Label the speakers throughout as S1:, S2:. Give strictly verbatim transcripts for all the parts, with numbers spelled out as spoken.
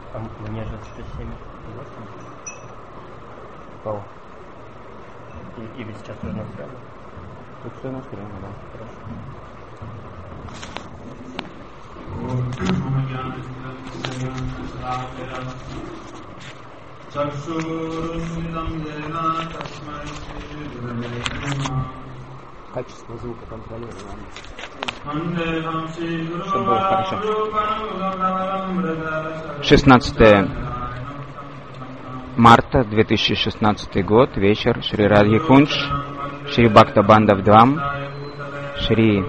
S1: А мне же сто семь восемь.
S2: Кого?
S1: И, или сейчас уже настроено?
S2: Тут все настроено, да. Качество звука контролируем. Чтобы было хорошо. шестнадцатое марта две тысячи шестнадцатый год, вечер, Шри Радхи Кундж, Шри Бхакта Бандав Двам, Шри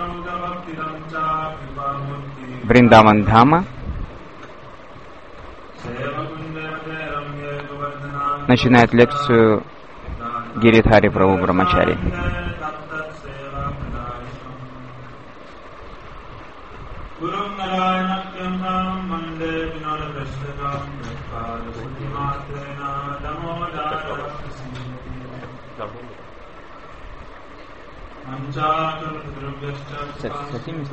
S2: Вриндаван Дхама. Начинает лекцию Гиридхари Прабху Брамачари. С этими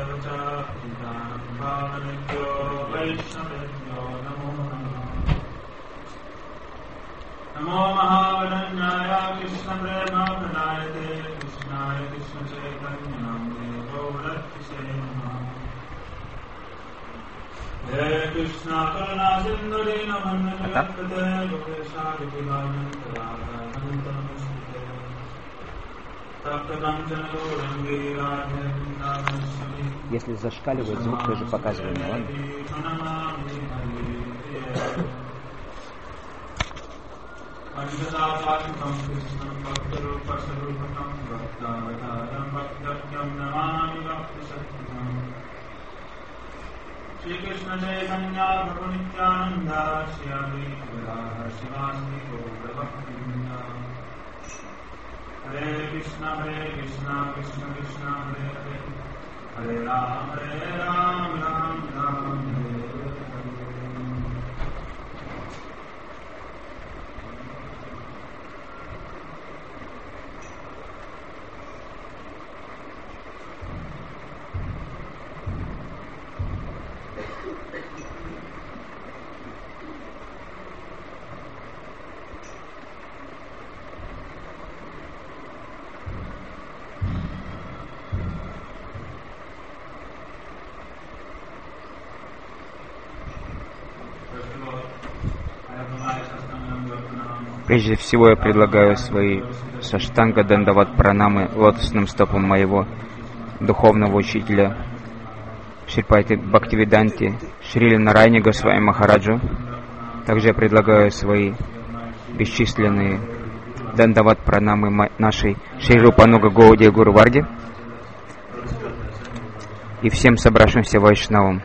S3: Namo Mahavadanyaya Krishna Prema Pranayate Krishnaya Krishna Chaitanya Namne Gaurati Sena Hare Krishna Karuna Sindhuri Namanna Jagatpate Gopesha Vikivanantara Anantamasute Takta Kanchana Gaurangi Radhe Vrindavanashami.
S2: Если зашкаливает звук, тоже показываем, ладно?
S3: Panchadapatam Krishnam Bhaktarupa Sarupakam Bhaktavataram Bhaktatyam Namami Bhakti Satyam Shri Krishna Chaitanya Prabhu Nityananda Shri Advaita Gadadhara Srivasadi Gaura Bhaktivinoda Hare Krishna Hare Krishna Krishna Krishna Hare Hare Hare Ram Hare Ram Ram Ram Hare
S2: Прежде всего я предлагаю свои саштанга дандават пранамы лотосным стопам моего духовного учителя Шрипати Бхактивиданти Шрили Нарайани Госвами Махараджу. Также я предлагаю свои бесчисленные дандават пранамы нашей Шри Рупануга Гауди Гуру Варги и всем собравшимся вайшнавам.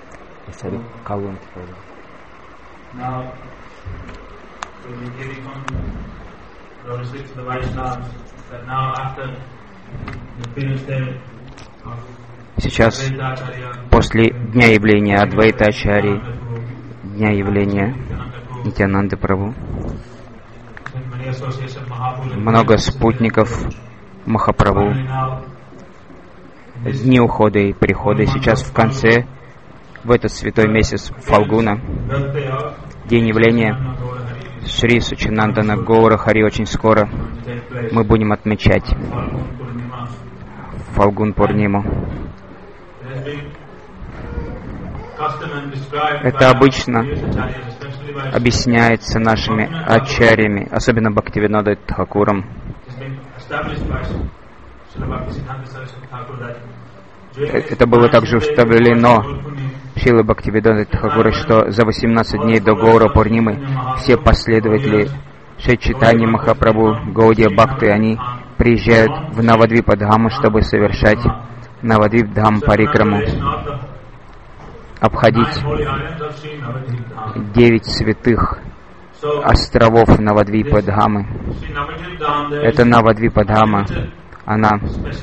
S2: Сейчас, после дня явления Адвайта Ачарьи, дня явления Нитьянанды Прабху, много спутников Махапрабху, дни ухода и прихода. И сейчас в конце, в этот святой месяц Фалгуна, день явления Шри Сачинандана Гаура Хари, очень скоро мы будем отмечать Фалгун Пурниму. Это обычно объясняется нашими ачарьями, особенно Бхактивинодой Тхакуром. Это было также установлено Шрилой Бхактивинодой Тхакурой, что за восемнадцать дней до Гаура Пурнимы все последователи Шри Чайтаньи Махапрабху, Гаудия Бхакты, они приезжают в Навадвипа-дхаму, чтобы совершать Навадвип-дхам парикраму, обходить девять святых островов Навадвипа-дхамы. Это Навадвипа-дхама, она,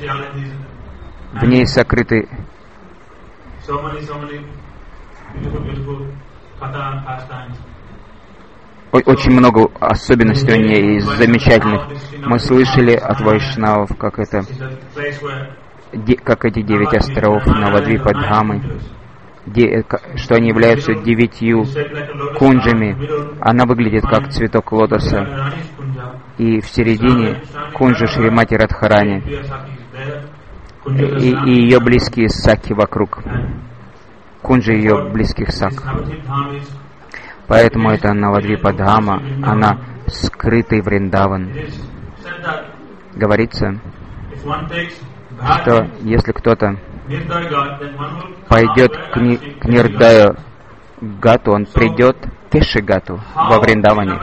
S2: в ней сокрыты очень много особенностей у нее и замечательных. Мы слышали от вайшнавов, как это, как эти девять островов Навадвипа-дхамы. де, что они являются девятью кунджами. Она выглядит как цветок лотоса. И в середине кунджа Шримати Радхарани. И, и ее близкие саки вокруг. Кунджа ее близких сак. Поэтому это Навадвипа Дхама, она скрытый Вриндаван. Говорится, что если кто-то пойдет к, ни, к Нирдаю Гату, он придет к Кешигату во Вриндаване.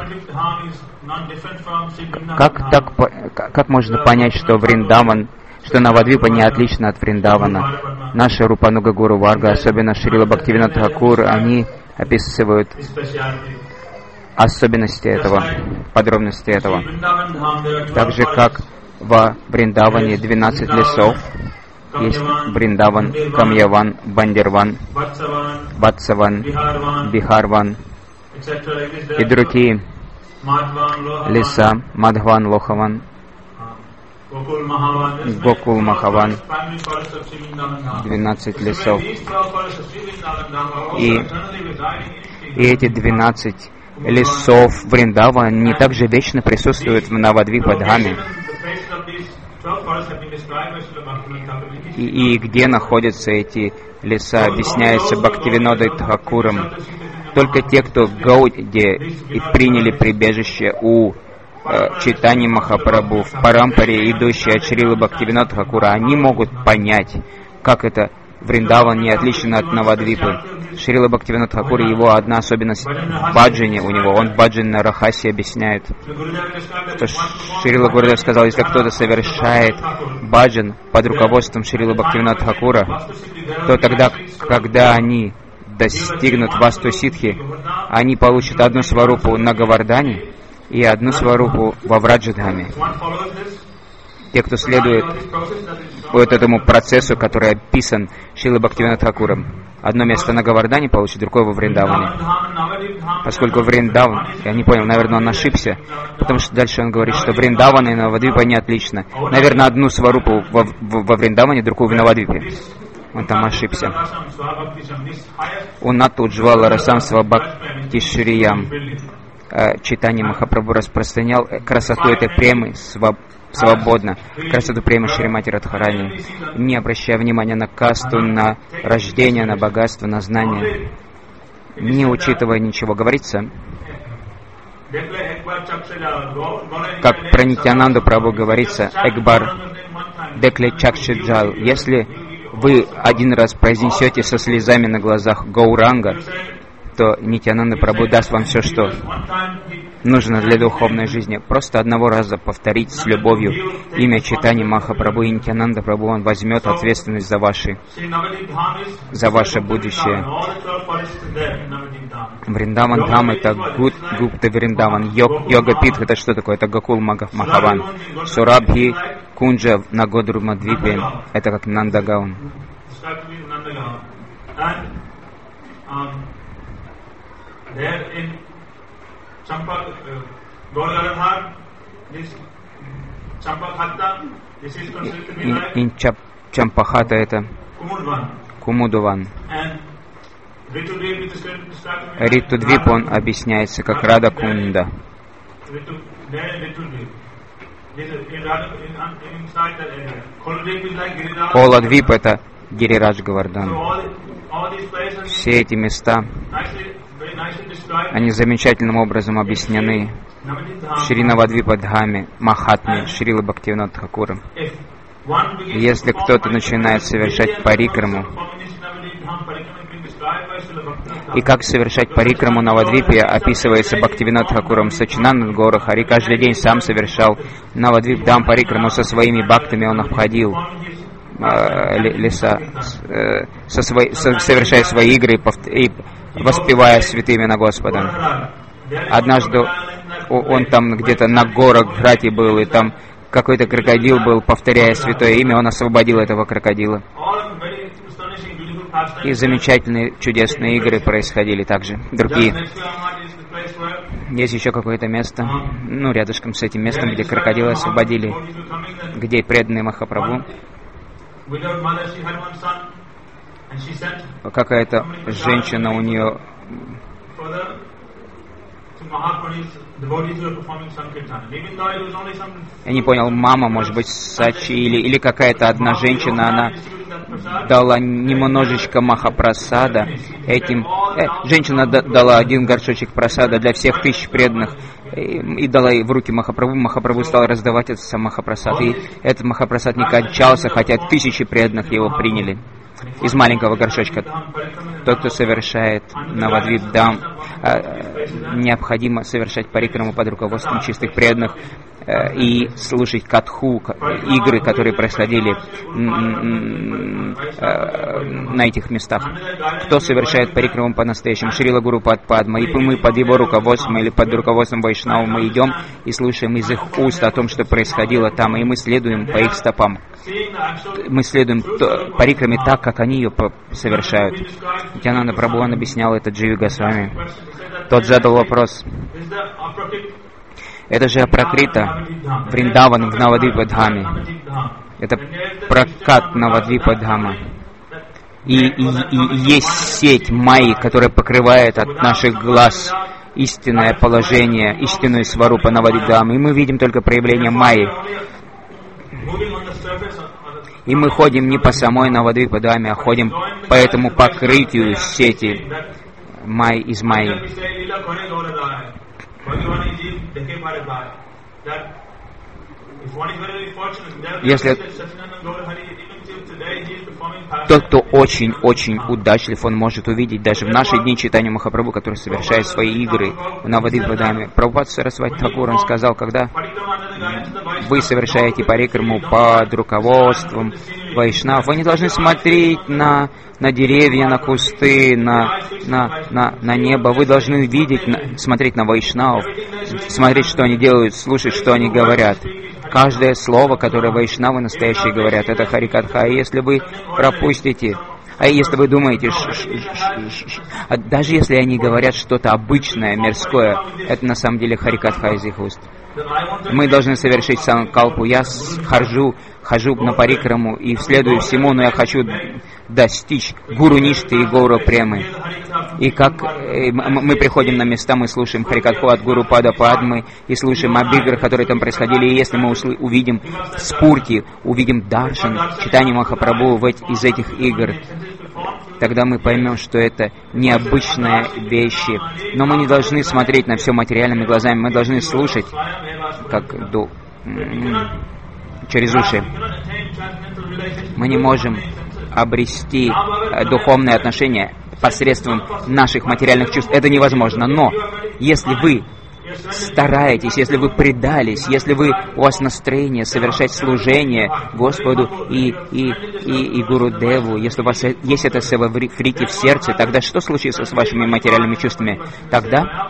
S2: Как, так, как можно понять, что Вриндаван, что Навадвипа не отлично от Вриндавана? Наши Рупануга Гуру Варга, особенно Шрила Бхактивинод Тхакур, они описывают особенности этого, подробности этого. Так же, как во Вриндаване двенадцать лесов, есть Вриндаван, Камьяван, Бандирван, Ватсаван, Бихарван и другие леса, Мадхван, Лохаван, Гокул Махаван, двенадцать лесов. И, и эти двенадцать лесов Вриндавана не также вечно присутствуют в Навадвипа Дхаме. И, и где находятся эти леса, объясняется Бхактивинодой Тхакуром. Только те, кто в Гауде и приняли прибежище у э, Чайтаньи Махапрабху, в Парампаре, идущие от Шрилы Бхактивинода Тхакура, они могут понять, как это Вриндаван не отличен от Навадвипы. Шрила Бхактивинод Тхакур, его одна особенность в баджане у него, он в баджане на Рахасе объясняет, что Шрила Гурудев сказал, если кто-то совершает баджан под руководством Шрилы Бхактивинод Тхакура, то тогда, когда они достигнут Васту Ситхи, они получат одну сварупу на Гавардане и одну сварупу во Враджадхаме. Те, кто следует вот этому процессу, который описан Шрилой Бхактивинод Тхакуром. Одно место на Гавардане получит, другое во Вриндаване. Поскольку Вриндаван, я не понял, наверное, он ошибся, потому что дальше он говорит, что Вриндаван и Навадвипа не отлично. Наверное, одну сварупу во, во Вриндаване, другую в Навадвипе. Он там ошибся. Унату Уджвала Расам Свабхакти Шриям. Чайтанья Махапрабху распространял красоту этой премы своб... свободно, красоту премы Шримати Радхарани, не обращая внимания на касту, на рождение, на богатство, на знание, не учитывая ничего. Говорится, как про Нитьянанду Прабху говорится, Экбар Декле Чакшиджал, если вы один раз произнесете со слезами на глазах Гауранга, то Нитьянанда Прабху даст вам все, что нужно для духовной жизни. Просто одного раза повторить с любовью имя Чайтаньи Махапрабху и Нитьянанда Прабху, он возьмет ответственность за ваши, за ваше будущее. Вриндаван Дхам — это Гупта Вриндаван. Йога Питх — это что такое? Это Гокул Махаван. Сурабхи Кунджа на Годрумадвипе — это как Нандагаун.
S3: There in Champa, uh, Gauragadhar, this Champakhatta, this is considered to be like
S2: Чампахата — это Кумудуван. Ритудвип, он объясняется как Рада Кунда. Коладвип — это Гирирадж Говардан. Все эти места, они замечательным образом объяснены в Шри Навадвипа Дхаме, Махатме, Шрилы Бхактивинод Тхакура. Если кто-то начинает совершать парикраму, и как совершать парикраму Навадвипе описывается Бхактивинод Тхакуром. Сачинананд Гора Хари каждый день сам совершал Навадвип Дхам парикраму со своими бхактами, он обходил э, леса, э, со свои, со, совершая свои игры и воспевая святые имена Господа. Однажды он там где-то на горах Грати был, и там какой-то крокодил был, повторяя святое имя, он освободил этого крокодила. И замечательные, чудесные игры происходили также. Другие. Есть еще какое-то место, ну, рядышком с этим местом, где крокодила освободили, где преданные Махапрабху какая-то женщина, у нее... Я не понял, мама, может быть, Сачи или, или какая-то одна женщина, она дала немножечко махапрасада этим. Э, женщина да, дала один горшочек прасада для всех тысяч преданных и, и дала ей в руки Махапрабху. Махапрабху стал раздавать этот сам махапрасад. И этот махапрасад не кончался, хотя тысячи преданных его приняли из маленького горшочка. Тот, кто совершает Навадвип-дам, необходимо совершать парикраму под руководством чистых преданных и слушать катху, игры, которые происходили на этих местах. Кто совершает парикраму по-настоящему? Шрила Гуру Падма. И мы под его руководством или под руководством Вайшнава мы идем и слушаем из их уст о том, что происходило там, и мы следуем по их стопам. Мы следуем парикраме так, как они ее совершают. Нитьянанда Прабху объяснял это Дживи Госвами. Тот задал вопрос. Это же Апракрита, Вриндаван в Навадвипа-дхаме. Это прокат Навадвипа-дхама. И, и, и есть сеть майи, которая покрывает от наших глаз истинное положение, истинную сварупу Навадвипа-дхамы. И мы видим только проявление майи. И мы ходим не по самой Навадвипа-дхаме, а ходим по этому покрытию сети май из майи. Если тот, кто очень-очень удачлив, он может увидеть даже в наши дни читания Махапрабху, который совершает свои игры в Навадвипа-дхаме. Прабхупада Сарасвати Тхакур, он сказал, когда вы совершаете парикраму под руководством вайшнав, вы не должны смотреть на, на деревья, на кусты, на, на, на, на небо. Вы должны видеть, на, смотреть на вайшнавов, смотреть, что они делают, слушать, что они говорят. Каждое слово, которое вайшнавы настоящие говорят, это Харикатха. И если вы пропустите, а если вы думаете, ш, ш, ш, ш, ш, даже если они говорят что-то обычное, мирское, это на самом деле Харикатха из их уст. Мы должны совершить санкалпу. Я хожу, хожу на парикраму и следую всему, но я хочу достичь гуру ништы и гуру премы. И как мы приходим на места, мы слушаем Харикатху от Гуру Пада Падмы и слушаем об играх, которые там происходили. И если мы услы- увидим спурти, увидим даршан, читание Махапрабху в эти, из этих игр, тогда мы поймем, что это необычные вещи. Но мы не должны смотреть на все материальными глазами, мы должны слушать, как ду, через уши. Мы не можем обрести духовные отношения посредством наших материальных чувств. Это невозможно. Но если вы стараетесь, если вы предались, если вы, у вас настроение совершать служение Господу и, и, и, и Гуру Деву, если у вас есть это севаврити в сердце, тогда что случится с вашими материальными чувствами? Тогда,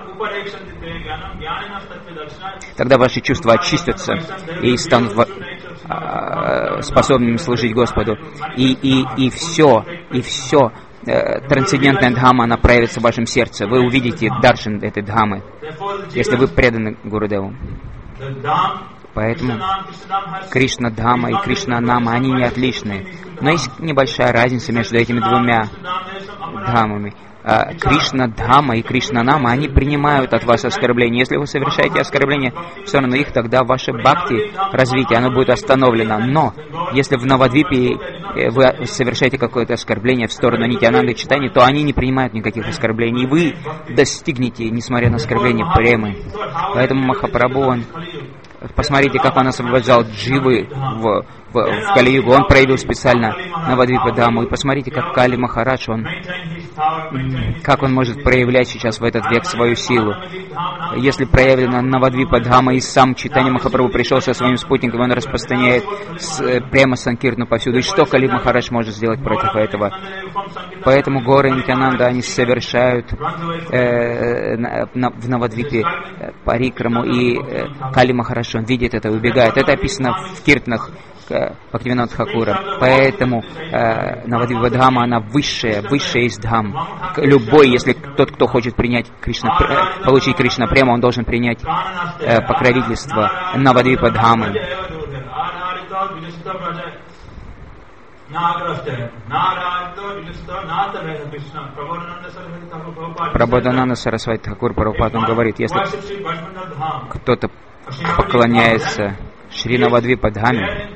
S2: тогда ваши чувства очистятся и станут способными служить Господу. И, и, и все, и все, трансцендентная дхама, она проявится в вашем сердце. Вы увидите даршан этой дхамы, если вы преданы Гурудеву. Поэтому Кришна Дхама и Кришна Нама, они не отличны. Но есть небольшая разница между этими двумя дхамами. Кришна Дхама и Кришна Нама, они принимают от вас оскорбления. Если вы совершаете оскорбления в сторону их, тогда ваше бхакти, развитие, оно будет остановлено. Но если в Навадвипе вы совершаете какое-то оскорбление в сторону Нитьянанды Чайтаньи, то они не принимают никаких оскорблений. И вы достигнете, несмотря на оскорбления, премы. Поэтому Махапрабху, он... Посмотрите, как он освобождал дживы в, в, в Кали-югу. Он проявил специально Навадвипа-даму. И посмотрите, как Кали Махарадж, он, как он может проявлять сейчас в этот век свою силу. Если проявлена Навадвипа-дхама и сам Чайтанья Махапрабху пришел со своим спутником, он распространяет с, прямо Санкиртну повсюду. И что Кали Махарадж может сделать против этого? Поэтому горы Нитьянанда, они совершают э, на, в Навадвипе парикраму, и э, Кали Махарадж, он видит это, убегает. Это описано в киртнах Бхактивинода Тхакура. Поэтому э, Навадвипа-дхама, она высшая, высшая из дхам. Любой, если тот, кто хочет принять Кришна, э, получить Кришна прему, он должен принять э, покровительство Навадвипа-дхамы. Прабодхананда Сарасвати Тхакур Прабхупад, он говорит, если кто-то поклоняется Шри Навадвипа Дхаме,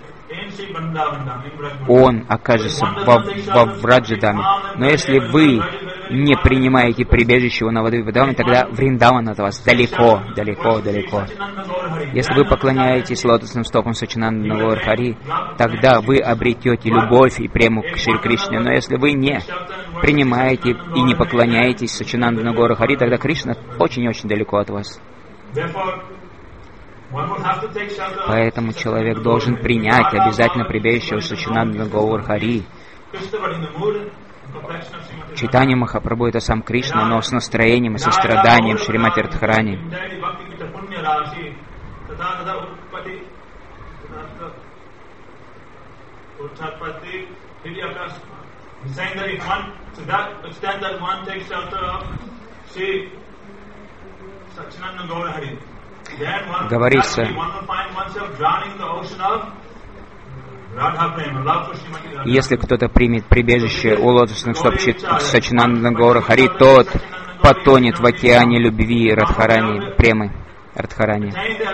S2: он окажется во, во Враджадаме. Но если вы не принимаете прибежище у Навадвипа Дхаме, тогда Вриндаван от вас далеко, далеко, далеко. Если вы поклоняетесь лотосным стопам Саччинананда Гаур Хари, тогда вы обретете любовь и прему к Шри Кришне. Но если вы не принимаете и не поклоняетесь Саччинананда Гаур Хари, тогда Кришна очень-очень далеко от вас. Поэтому человек должен принять обязательно прибежище у Саччинананда Гаур Хари. Чайтанья Махапрабху — это сам Кришна, но с настроением и состраданием Шримати Радхарани. Говорится, если кто-то примет прибежище у лотосных стоп Саччинананда Гаура Хари, тот потонет в океане любви Радхарани, премы Радхарани.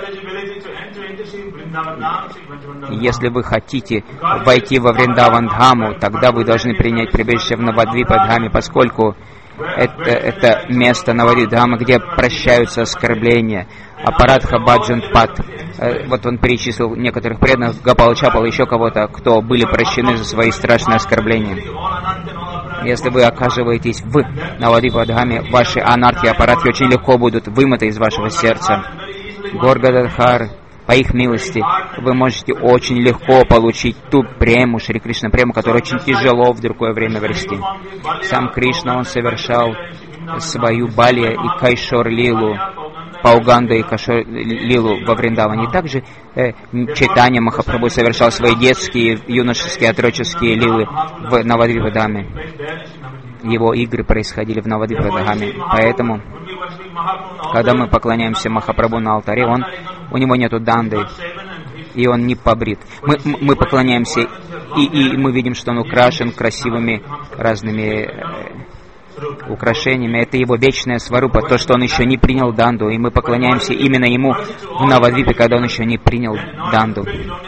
S2: Если вы хотите войти во Вриндаван Дхаму, тогда вы должны принять прибежище в Навадвипа Дхаме, поскольку это, это место Навадвипа Дхама, где прощаются оскорбления. Апарадха Баджан Пат. Вот он перечислил некоторых преданных, Гопала Чапала, еще кого-то, кто были прощены за свои страшные оскорбления. Если вы оказываетесь в Навадвипа Дхаме, ваши анархи, аппаратки очень легко будут вымыты из вашего сердца. Горгададхар, по их милости, вы можете очень легко получить ту прему, Шри Кришна прему, которую очень тяжело в другое время обрести. Сам Кришна, он совершал свою Балия и Кайшор Лилу, Пауганду и Кайшор Лилу во Вриндаване. И также э, Чайтанья Махапрабху совершал свои детские, юношеские, отроческие лилы в Навадвипа Дхаме. Его игры происходили в Навадвипа Дхаме. Поэтому, когда мы поклоняемся Махапрабху на алтаре, он, у него нету данды, и он не побрит. Мы, мы поклоняемся, и, и мы видим, что он украшен красивыми разными э, украшениями. Это его вечная сварупа, то, что он еще не принял данду, и мы поклоняемся именно ему в Навадвипе, когда он еще не принял данду.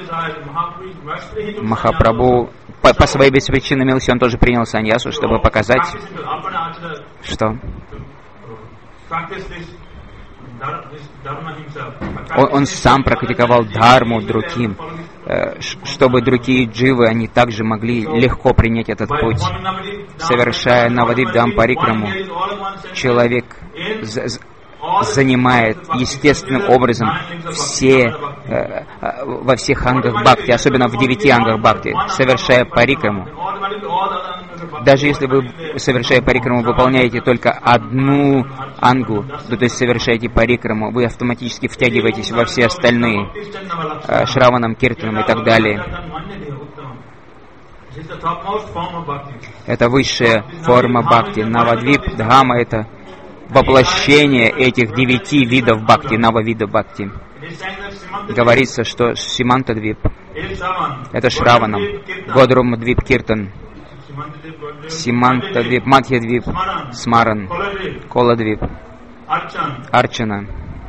S2: Махапрабху по, по своей беспричинной милости он тоже принял саньясу, чтобы показать, что он, он сам практиковал дхарму другим, э, чтобы другие дживы, они также могли легко принять этот путь. Совершая Навадвип Дхам Парикраму, человек з- занимает естественным образом все, э, во всех ангах бхакти, особенно в девяти ангах бхакти, совершая парикраму. Даже если вы, совершая парикраму, выполняете только одну ангу, то есть совершаете парикраму, вы автоматически втягиваетесь во все остальные, э, Шраванам, Киртанам и так далее. Это высшая форма бхакти. Навадвип Дхама — это воплощение этих девяти видов бхакти, нававида бхакти. Говорится, что Симантадвип — это Шраванам, Годрумадвип Киртан, Симантадвип, Мадхьядвип Смаран, Коладвип Арчана,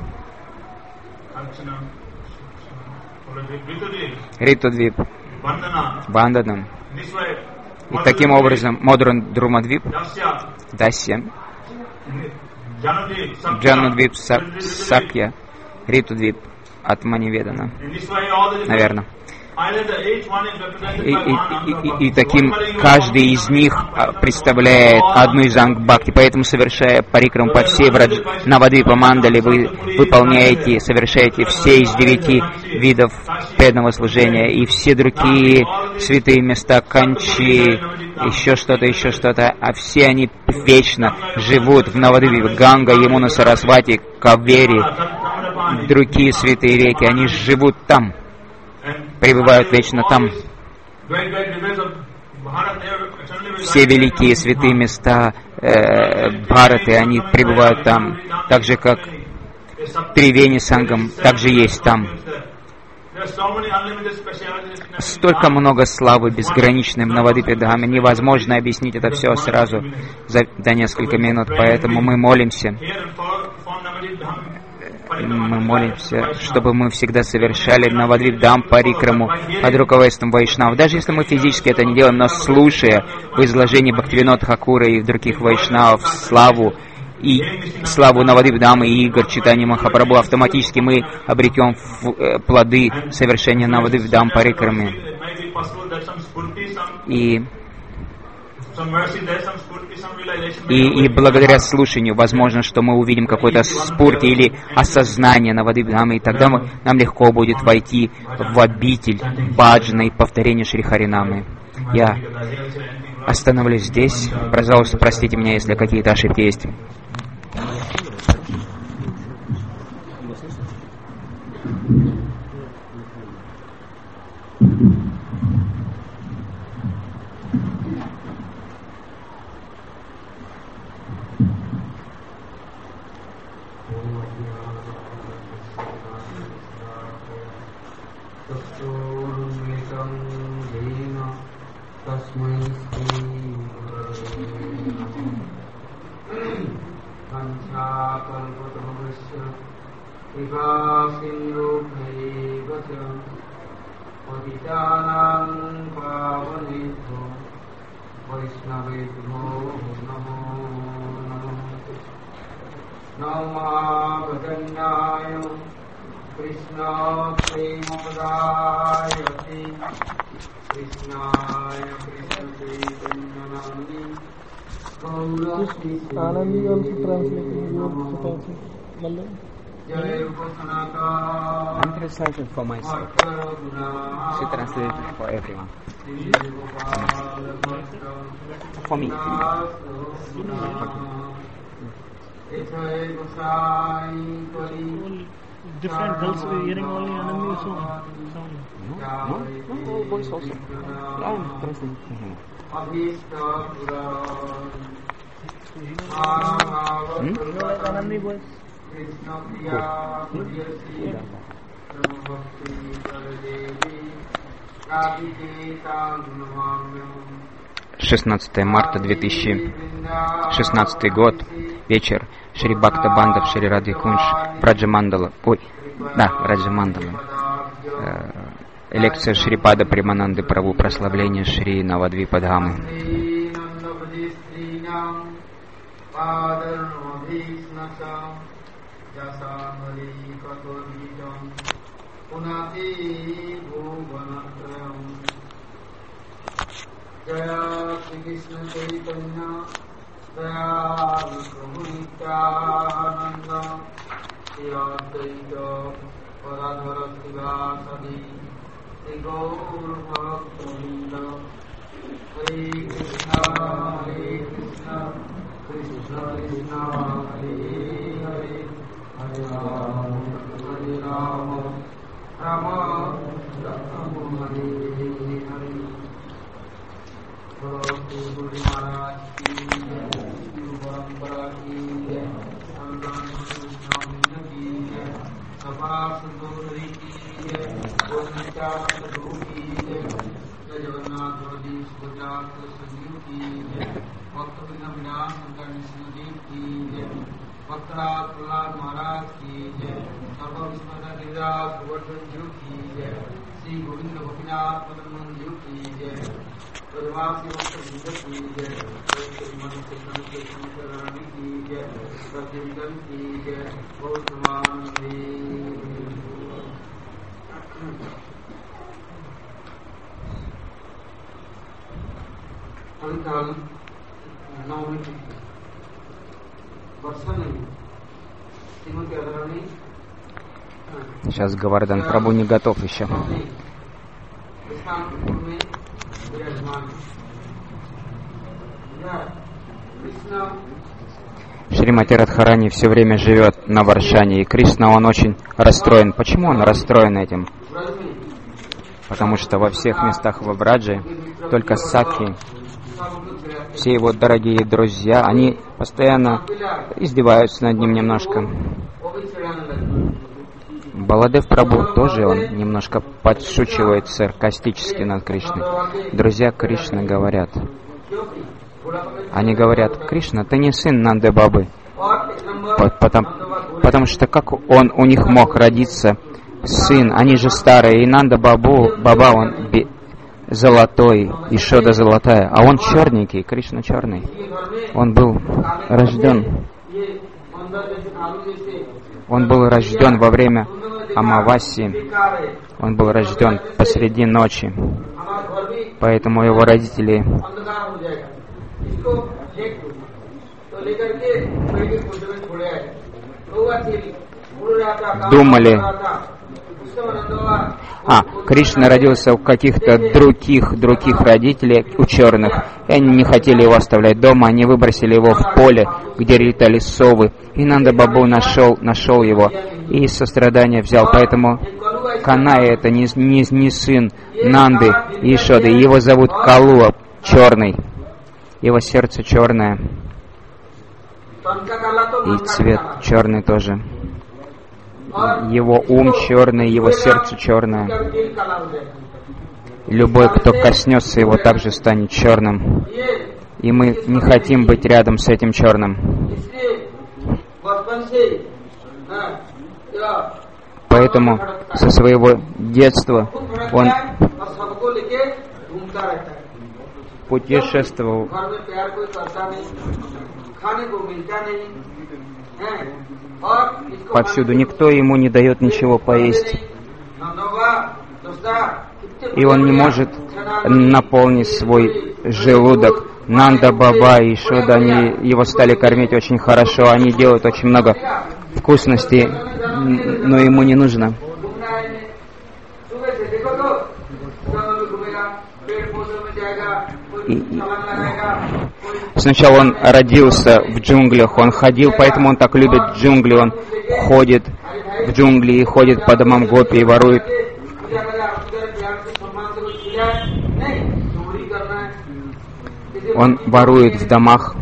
S2: Ритудвип Банданам. И таким образом Модран Друмадвип, Дасья, Джанудвип Сакья, Ритудвип Атманиведана. Наверное. И, и, и, и таким каждый из них представляет одну из анг бхакти. Поэтому, совершая парикраму по всей Навадвипа Мандали, вы выполняете, совершаете все из девяти видов преданного служения. И все другие святые места, Канчи, еще что-то, еще что-то, а все они вечно живут в Навадвипе. Ганга, Ямуна, Сарасвати, Кавери, другие святые реки, они живут там, пребывают вечно там. Все великие святые места э, Бхараты, они пребывают там, так же как Тривени Сангам также есть там. столько много славы безграничной в Навадвипе Дхаме. Невозможно объяснить это все сразу за до несколько минут, поэтому мы молимся. Мы молимся, чтобы мы всегда совершали Навадвип Дхам Парикраму под руководством Вайшнав. Даже если мы физически это не делаем, но слушая в изложении Бхактивинода Тхакура и других Вайшнавов славу и славу Навадвип Дхамы и игр читания Махапрабху, автоматически мы обретем плоды совершения Навадвип Дхам Парикрамы. И И, и благодаря слушанию, возможно, что мы увидим какой-то спурти или осознание Навадвип Дхамы, и тогда мы, нам легко будет войти в обитель баджана и повторения Шри Харинамы. Я остановлюсь здесь. Пожалуйста, простите меня, если какие-то ошибки есть.
S4: Anandi also translating your Sutaji.
S2: I'm translating for myself. She translated for everyone. For me.
S4: Different girls were hearing only Anandi song.
S2: No, no, no, all boys also. Yeah, I'm translating for him. Hmm?
S4: You know like Anandi boys?
S2: шестнадцатое марта две тысячи шестнадцатый год, вечер, Шри Бхакта Банда в Шри Радhe Кунж, Раджамандала, ой, да, Раджамандала, э, лекция Шрипада Примананды Прабху, прославление Шри Навадвипа Дхамы.
S5: Jaya Shri Krishna Chaitanya Jaya Prabhu Nityananda Shri Advaita Gadadhara Sivasadi Shri Gaur Bhakta Hare Krishna Hare Krishna Krishna Krishna Hare Hare Hare Rama Hare Rama Rama Rama Hare Hare Guru Maharaj ki jai, Guru Parampara ki jai, Sanatan Krishna ki jai, Sabha Sundari ki jai, Gosnita Sadhu ki jai, Jai Jagannath Vadish Gujarat Sanjeev ki jai, Bhakta Vinamina Sankar Nishadev ki jai, Bhakta Prahlad Maharaj ki jai, Sarva Vismata Giriraj Govardhan Jiv ki jai, Sri Govinda Gopinath Madan Jiv ki jai, Parvati Bhakta Vrinda ki jai, Shri Mani Krishna Krishna Rani ki jai, Satyavidan ki jai, Gautamanandi. Antal नौ minute वर्षा नहीं श्रीमती Adarani.
S2: Сейчас Говардан Прабху не готов еще. Шримати Радхарани все время живет на Варшане, и Кришна, он очень расстроен. Почему он расстроен этим? Потому что во всех местах в Браджи только сакхи, все его дорогие друзья, они постоянно издеваются над ним немножко. Баладев Прабху тоже он немножко подшучивает саркастически над Кришной. Друзья Кришны говорят, они говорят: Кришна, ты не сын Нанды Бабы, потому, потому что как он у них мог родиться сын, они же старые, и Нанда Бабу, Баба он би, золотой, и Шода золотая, а он черненький, Кришна черный. Он был рожден, он был рожден во время Амаваси, он был рожден посреди ночи, поэтому его родители думали, а, Кришна родился у каких-то других, других родителей, у черных, и они не хотели его оставлять дома, они выбросили его в поле, где летали совы, и Нанда Бабу нашел, нашел его, и из сострадания взял, поэтому Каная это не, не, не сын Нанды и Ишоды, его зовут Калуа, черный, его сердце черное, и цвет черный тоже. Его ум черный, его сердце черное. Любой, кто коснется его, также станет черным. И мы не хотим быть рядом с этим черным. Поэтому со своего детства он путешествовал повсюду, никто ему не дает ничего поесть, и он не может наполнить свой желудок. Нанда Баба и Шода, они его стали кормить очень хорошо, они делают очень много вкусностей, но ему не нужно. И, сначала он родился в джунглях, он ходил, поэтому он так любит джунгли, он ходит в джунгли и ходит по домам гопи и ворует. Он ворует в домах.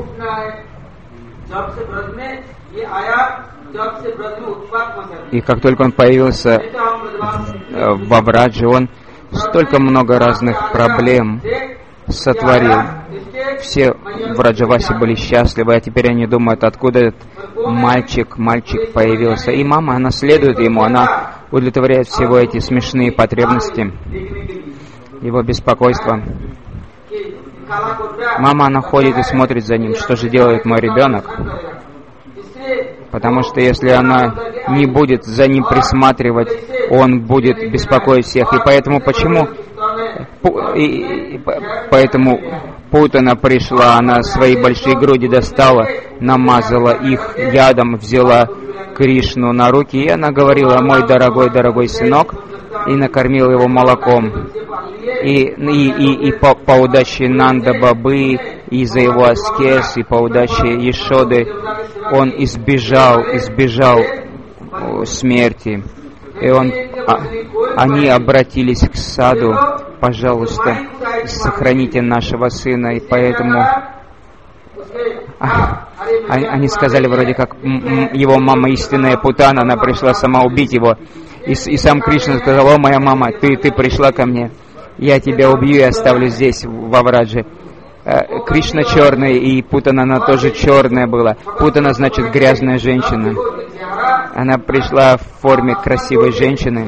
S2: И как только он появился в Бабрадже, он столько много разных проблем сотворил. Все в Раджавасе были счастливы, а теперь они думают, откуда этот мальчик, мальчик появился. И мама, она следует ему, она удовлетворяет всего эти смешные потребности, его беспокойство. Мама, она ходит и смотрит за ним, что же делает мой ребенок. Потому что если она не будет за ним присматривать, он будет беспокоить всех. И поэтому почему? И, и, поэтому Путана пришла, она свои большие груди достала, намазала их ядом, взяла Кришну на руки, и она говорила: мой дорогой, дорогой сынок, и накормила его молоком. И, и, и, и по, по удаче Нанда Бабы, и за его аскез, и по удаче Ешоды, он избежал, избежал смерти. И он, а, они обратились к саду: пожалуйста, сохраните нашего сына. И поэтому а, они сказали вроде как его мама истинная Путана, она пришла сама убить его. И, и сам Кришна сказал: о, моя мама, ты, ты пришла ко мне, я тебя убью и оставлю здесь, в Аврадже. Кришна черный, и Путана, она тоже черная была. Путана значит грязная женщина. Она пришла в форме красивой женщины,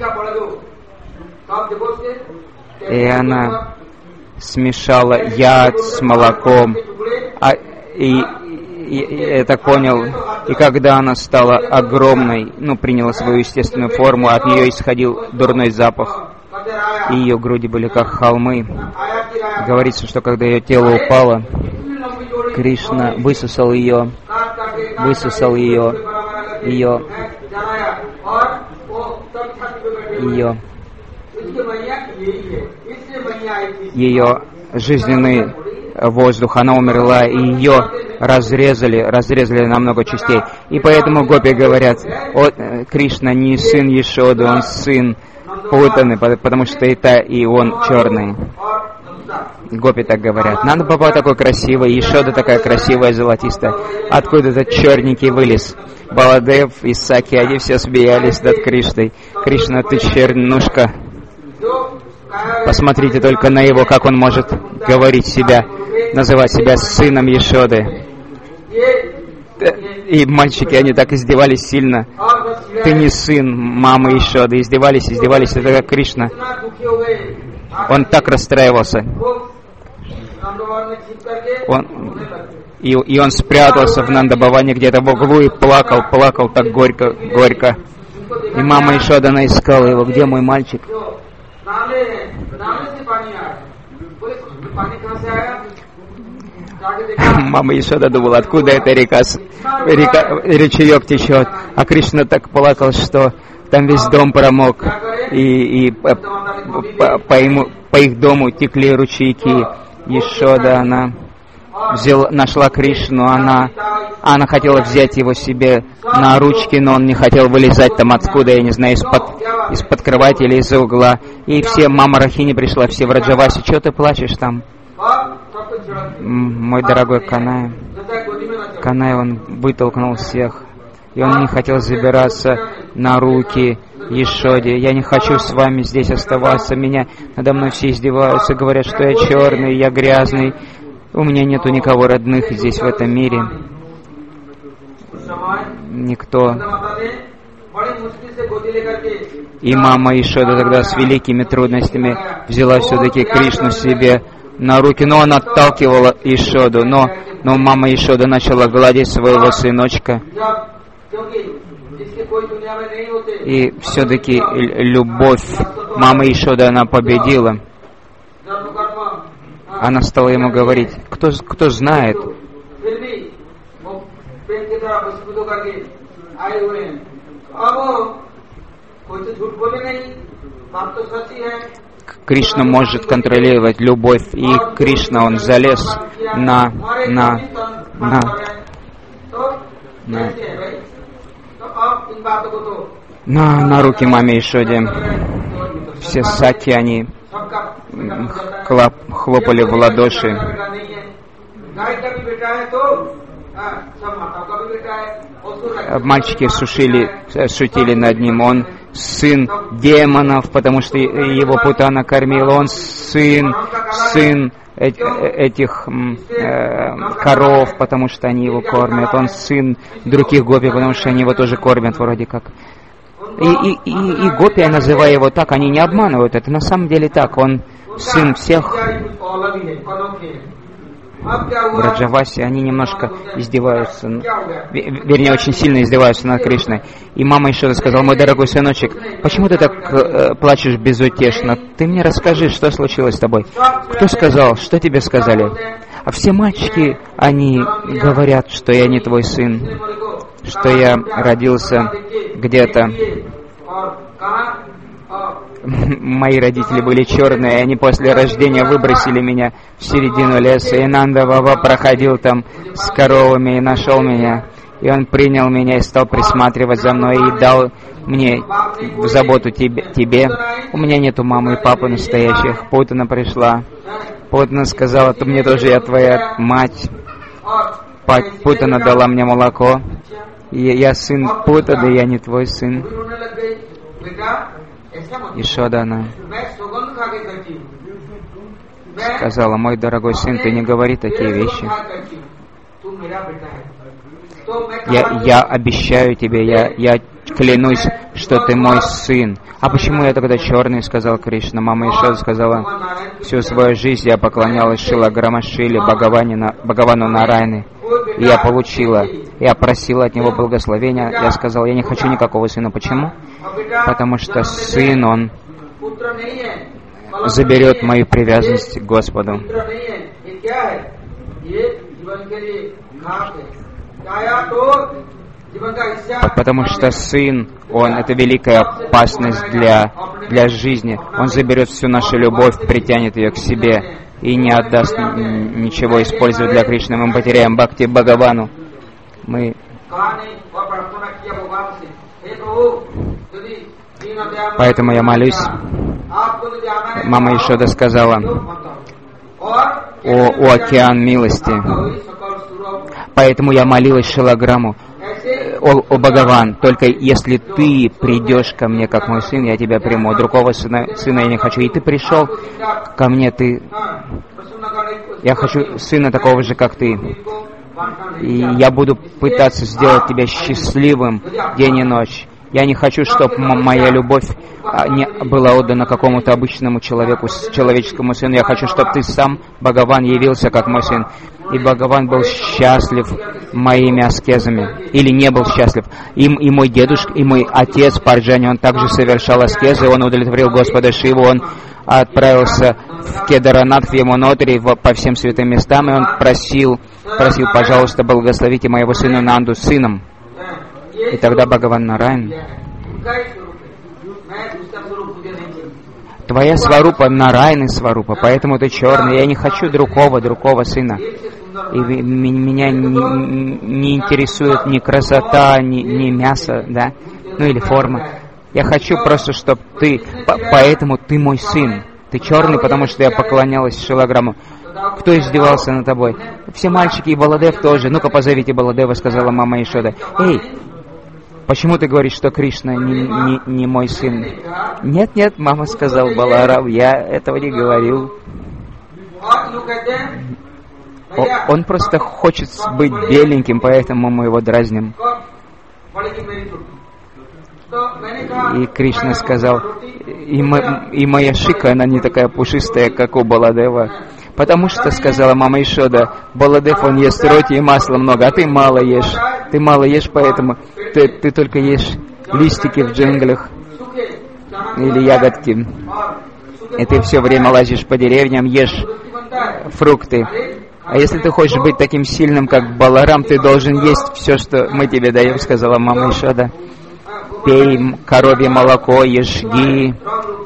S2: и она смешала яд с молоком. А, и, и, и я так понял, и когда она стала огромной, ну, приняла свою естественную форму, от нее исходил дурной запах, и ее груди были как холмы. Говорится, что когда ее тело упало, Кришна высосал ее, высосал ее, ее, ее, ее жизненный воздух, она умерла, и ее разрезали, разрезали на много частей. И поэтому гопи говорят: о, Кришна не сын Ешоды, он сын Путаны, потому что и та, и он черный. Гопи так говорят. Нанда Баба такой красивый, Ешода такая красивая, золотистая. Откуда этот черненький вылез? Баладев и Саки, они все смеялись над Кришной. Кришна, ты чернушка. Посмотрите только на его, как он может говорить себя, называть себя сыном Ешоды. И мальчики, они так издевались сильно. Ты не сын мамы Ешоды. Издевались, издевались. Это как Кришна. Он так расстраивался. Он, и, и он спрятался в Нандабаване где-то в углу и плакал, плакал так горько, горько. И мама Ешода, она искала его. Где мой мальчик? Мама Ешода думала, откуда эта река, река, речеек течет. А Кришна так плакал, что там весь дом промок. И, и по, по, по, ему, по их дому текли ручейки. Ешода, она взяла, нашла Кришну, она, она хотела взять его себе на ручки, но он не хотел вылезать там откуда, я не знаю, из-под, из-под кровати или из-за угла. И все, мама Рахини пришла, все в Раджавасе, что ты плачешь там? Мой дорогой Канай, Канай, он вытолкнул всех, и он не хотел забираться на руки Ешоде. Я не хочу с вами здесь оставаться, меня надо мной все издеваются, говорят, что я черный, я грязный, у меня нету никого родных здесь в этом мире, никто. И мама Ешода тогда с великими трудностями взяла все-таки Кришну себе на руки, но он отталкивал Ешоду, но, но мама Ешода начала гладить своего сыночка. И все-таки любовь мамы Ешоды, она победила. Она стала ему говорить, кто, кто знает, Кришна может контролировать любовь, и Кришна, он залез на, на, на, на, на, на руки маме Ешоде. Все саки, они хлоп, хлопали в ладоши. Мальчики сушили, шутили над ним. Он сын демонов, потому что его Путана кормила. Он сын, сын этих э, коров, потому что они его кормят. Он сын других гопи, потому что они его тоже кормят, вроде как. И, и, и, и гопи, называя его так, они не обманывают. Это на самом деле так. Он сын всех. В Раджавасе они немножко издеваются, вернее, очень сильно издеваются над Кришной. И мама Ешода сказала, мой дорогой сыночек, почему ты так э, плачешь безутешно? Ты мне расскажи, что случилось с тобой? Кто сказал? Что тебе сказали? А все мальчики, они говорят, что я не твой сын, что я родился где-то. Мои родители были черные, и они после рождения выбросили меня в середину леса. И Нанда Баба проходил там с коровами и нашел меня. И он принял меня и стал присматривать за мной и дал мне в заботу тебе. тебе. У меня нету мамы и папы настоящих. Путана пришла. Путана сказала, то мне тоже я твоя мать. Путана дала мне молоко. И я сын Путаны, я не твой сын. Ешода, она сказала, мой дорогой сын, ты не говори такие вещи. Я, я обещаю тебе, я, я клянусь, что ты мой сын. А почему я тогда черный, сказал Кришна. Мама Ешода сказала, всю свою жизнь я поклонялась Шилаграмашиле, Бхагавану Нарайны. И я получила, я просила от него благословения. Я сказал, я не хочу никакого сына. Почему? Потому что сын, он заберет мою привязанность к Господу. Потому что сын, он, это великая опасность для, для жизни. Он заберет всю нашу любовь, притянет ее к себе и не отдаст ничего использовать для Кришны. Мы потеряем Бхакти Бхагавану. Мы... Поэтому я молюсь. Мама Ешода сказала, о, о океан милости. Поэтому я молилась Шилаграму: О, о Бхагаван, только если ты придешь ко мне как мой сын, я тебя приму. Другого сына, сына я не хочу. И ты пришел ко мне, ты... Я хочу сына такого же, как ты. И я буду пытаться сделать тебя счастливым день и ночь. Я не хочу, чтобы моя любовь не была отдана какому-то обычному человеку, человеческому сыну. Я хочу, чтобы ты сам, Бхагаван, явился как мой сын. И Бхагаван был счастлив моими аскезами. Или не был счастлив. И, и мой дедушка, и мой отец Парджани, он также совершал аскезы. Он удовлетворил Господа Шиву. Он отправился в Кедаранат, в Ямунотри, по всем святым местам. И он просил, просил, пожалуйста, благословите моего сына Нанду сыном. И тогда Бхагаван Нараян: твоя сварупа Нараяна сварупа, поэтому ты черный. Я не хочу другого, другого сына. И меня не, не интересует ни красота, ни, ни мясо, да, ну или форма. Я хочу просто, чтобы ты... Поэтому ты мой сын. Ты черный, потому что я поклонялась Шилаграму. Кто издевался над тобой? Все мальчики, и Баладев тоже. Ну-ка, позовите Баладева, сказала мама Ишода. Эй, почему ты говоришь, что Кришна не, не, не мой сын? Нет, нет, мама сказал Баларам, я этого не говорил. О, он просто хочет быть беленьким, поэтому мы его дразним. И Кришна сказал: и, мо, и моя шика, она не такая пушистая, как у Баладева. Потому что, сказала мама Ишода, Баладев, он ест роти и масла много, а ты мало ешь. Ты мало ешь, поэтому ты, ты только ешь листики в джунглях или ягодки. И ты все время лазишь по деревням, ешь фрукты. А если ты хочешь быть таким сильным, как Баларам, ты должен есть все, что мы тебе даем, сказала мама Ишода. Пей коровье молоко, ешь ги.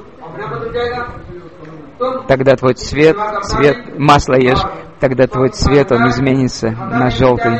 S2: Тогда твой цвет, цвет, масло ешь, тогда твой цвет, он изменится на желтый.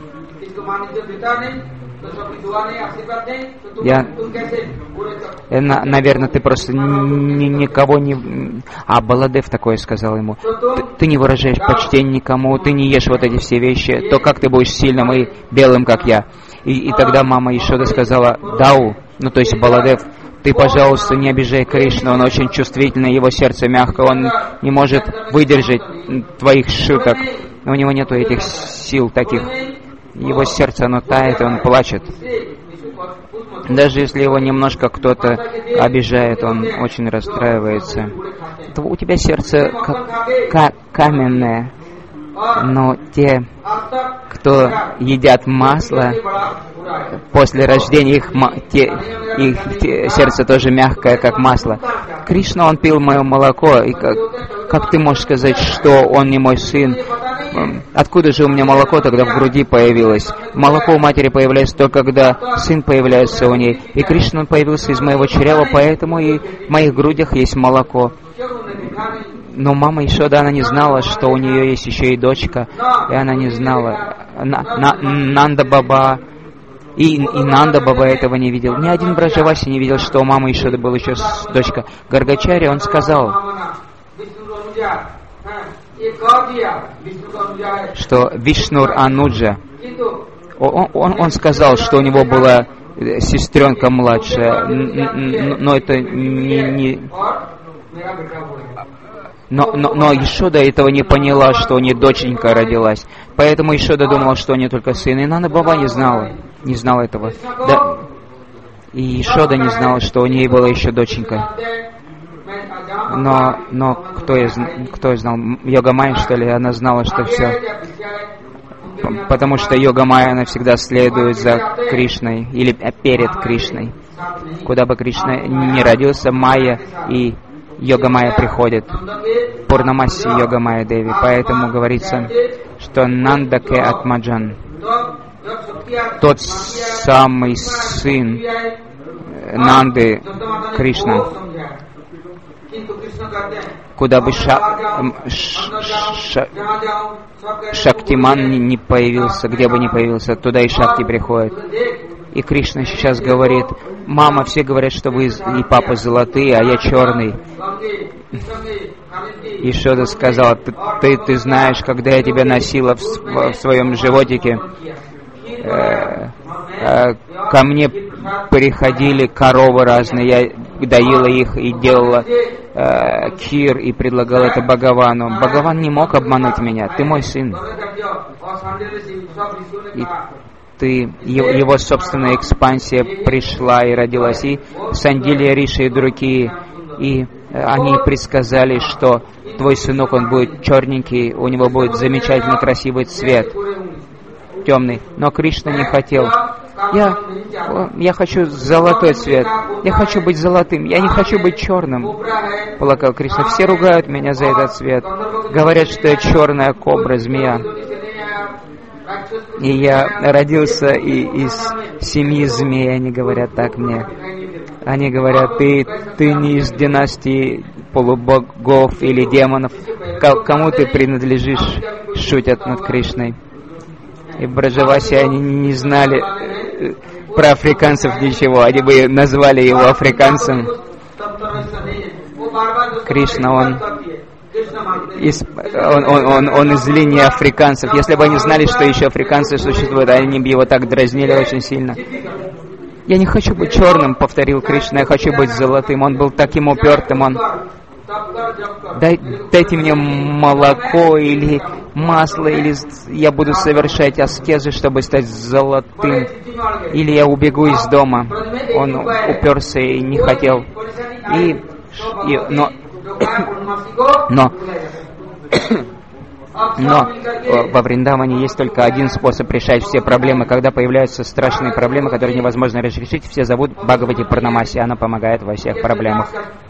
S2: Я, я наверное, ты просто ни, никого не... А Баладев такое сказал ему: ты, ты не выражаешь почтение никому, ты не ешь вот эти все вещи, то как ты будешь сильным и белым, как я? И, и тогда мама Ишода сказала: Дау, ну то есть Баладев, ты, пожалуйста, не обижай Кришну, он очень чувствительный, его сердце мягкое, он не может выдержать твоих шуток, у него нету этих сил таких, его сердце, оно тает, и он плачет. Даже если его немножко кто-то обижает, он очень расстраивается. У тебя сердце как каменное, но те, кто едят масло, после рождения их, те, их те, сердце тоже мягкое, как масло. Кришна, он пил мое молоко, и как, как ты можешь сказать, что он не мой сын? Откуда же у меня молоко тогда в груди появилось? Молоко у матери появляется только когда сын появляется у ней. И Кришна, он появился из моего чрева, поэтому и в моих грудях есть молоко. Но мама Ишода, она не знала, что у нее есть еще и дочка, и она не знала. На, на, Нанда Баба, и, и Нанда Баба этого не видел. Ни один Браджаваси не видел, что у мамы Ишоды была еще дочка. Гаргачари, он сказал, что Вишнур Ануджа, он, он, он сказал, что у него была сестренка младшая, но это не... не Но, но, но Ишода этого не поняла, что у нее доченька родилась. Поэтому Ишода думала, что у нее только сын. И Нанда Баба не знала, не знала этого. Да. И Ишода не знала, что у нее была еще доченька. Но, но кто я, кто знал? Йога-майя, что ли? Она знала, что все. Потому что Йога-майя, она всегда следует за Кришной. Или перед Кришной. Куда бы Кришна ни родился, Майя и Йога-майя приходит. Пурнамаси Йога-майя Деви. Поэтому говорится, что Нандаке Атмаджан, тот самый сын Нанды Кришна, куда бы ша, ш, ш, Шактиман не появился, где бы ни появился, туда и Шакти приходит. И Кришна сейчас говорит: мама, все говорят, что вы и папа золотые, а я черный. Ишода сказала: ты, ты, ты знаешь, когда я тебя носила в, в своем животике, э, э, ко мне приходили коровы разные, я доила их и делала э, кир и предлагала это Бхагавану. Бхагаван не мог обмануть меня. Ты мой сын. И ты, его собственная экспансия пришла и родилась. И Сандилья Риши и другие, и они предсказали, что твой сынок, он будет черненький, у него будет замечательно красивый цвет, темный. Но Кришна не хотел. Я, я хочу золотой цвет. Я хочу быть золотым. Я не хочу быть черным. Плакал Кришна. Все ругают меня за этот цвет. Говорят, что я черная кобра, змея. И я родился и из семьи змей. Они говорят так мне. Они говорят: ты, ты не из династии полубогов или демонов. К кому ты принадлежишь? Шутят над Кришной. И в Браджавасе они не знали про африканцев ничего. Они бы назвали его африканцем. Кришна, он из, он, он, он, он из линии африканцев. Если бы они знали, что еще африканцы существуют, они бы его так дразнили очень сильно. Я не хочу быть черным, повторил Кришна, я хочу быть золотым. Он был таким упертым, он... Дай, дайте мне молоко или масло, или я буду совершать аскезы, чтобы стать золотым, или я убегу из дома. Он уперся и не хотел. И, и но, но, но во Вриндаване есть только один способ решать все проблемы. Когда появляются страшные проблемы, которые невозможно разрешить, все зовут Бхагавати Пурнамаси. Она помогает во всех проблемах.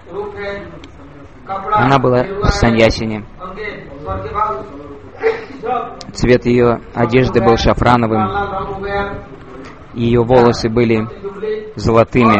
S2: Она была в саньясине. Цвет ее одежды был шафрановым. Ее волосы были золотыми.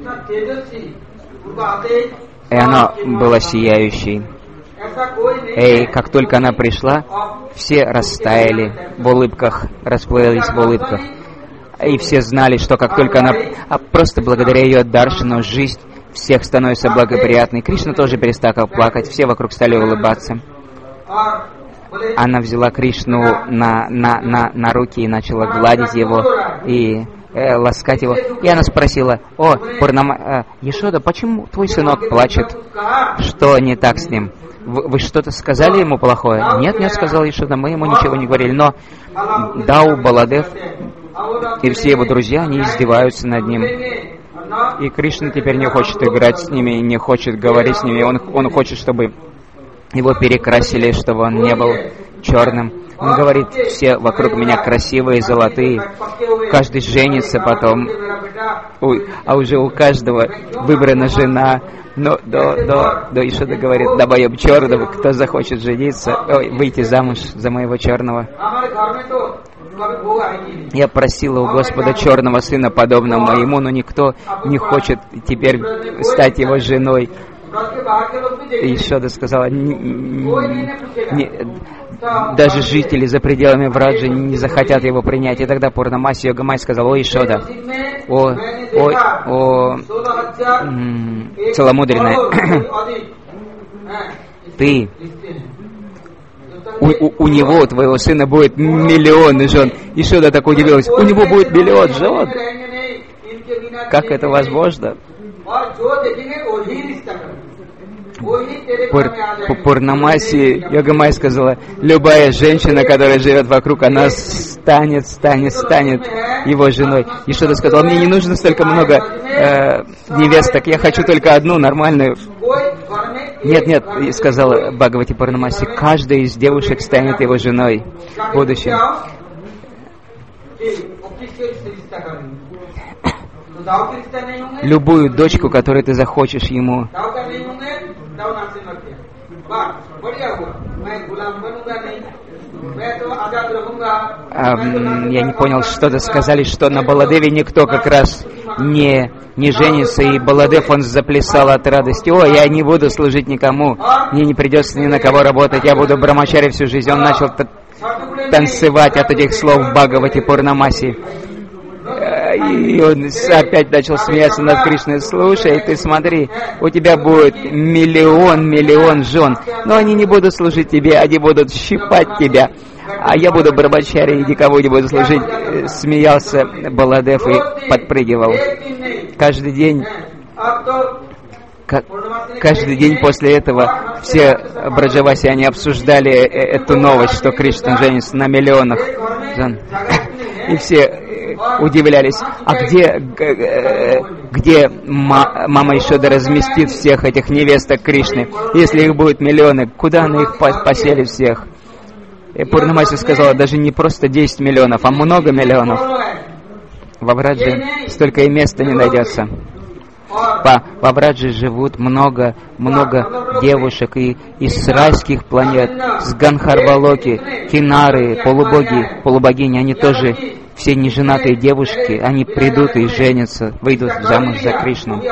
S2: И она была сияющей. И как только она пришла, все растаяли в улыбках, расплылись в улыбках. И все знали, что как только она... А просто благодаря ее даршану жизнь всех становится благоприятной. Кришна тоже перестал плакать, все вокруг стали улыбаться. Она взяла Кришну на, на, на, на руки и начала гладить его и э, ласкать его. И она спросила: «О, Пурнама, э, Яшода, почему твой сынок плачет? Что не так с ним? Вы, вы что-то сказали ему плохое?» «Нет, нет», сказал Яшода, мы ему ничего не говорили. Но Дау, Баладев и все его друзья, они издеваются над ним. И Кришна теперь не хочет играть с ними, не хочет говорить с ними. Он, он хочет, чтобы его перекрасили, чтобы он не был черным. Он говорит: все вокруг меня красивые, золотые. Каждый женится потом. Ой, а уже у каждого выбрана жена. Но до, до, до Ишода говорит: да боем черного, кто захочет жениться, ой, выйти замуж за моего черного. Я просила у Господа черного сына, подобного моему, но никто не хочет теперь стать его женой. И Ишода сказала: не, не, даже жители за пределами Враджи не захотят его принять. И тогда Пурнамаси Йогамай сказал: «О, Ишода, о, о, о, м- целомудренная, ты... У, у, у него, у твоего сына, будет миллионы жен». Ишода так удивилась: у него будет миллион жен? Как это возможно? Пур, Пурнамаси Йогамай сказала: любая женщина, которая живет вокруг, она станет, станет, станет его женой. Ишода сказала: мне не нужно столько много э, невесток, я хочу только одну нормальную. Нет, нет, сказала Бхагавати Пурнамаси, каждая из девушек станет его женой в будущем. Любую дочку, которую ты захочешь ему. А, я не понял, что-то сказали, что на Баладеве никто как раз не, не женится, и Баладев, он заплясал от радости: «О, я не буду служить никому, мне не придется ни на кого работать, я буду брамачари всю жизнь». Он начал танцевать от этих слов Бхагавати Пурнамаси. И он опять начал смеяться над Кришной. Слушай, ты смотри, у тебя будет миллион, миллион жен, но они не будут служить тебе, они будут щипать тебя. А я буду Брахмачари и никого не буду служить. Смеялся Баладев и подпрыгивал. Каждый день, каждый день после этого все Браджаваси, они обсуждали эту новость, что Кришна женится на миллионах жен. И все удивлялись, а где, где мама Ишода разместит всех этих невесток Кришны? Если их будет миллионы, куда она их поселит всех? И Пурнамаси сказала, даже не просто десять миллионов, а много миллионов. Во Врадже столько и места не найдется. По, во Врадже живут много, много девушек и из райских планет, с Ганхарвалоки, Кинары, полубоги, полубогини, они тоже все неженатые девушки, они придут и женятся, выйдут замуж за Кришну.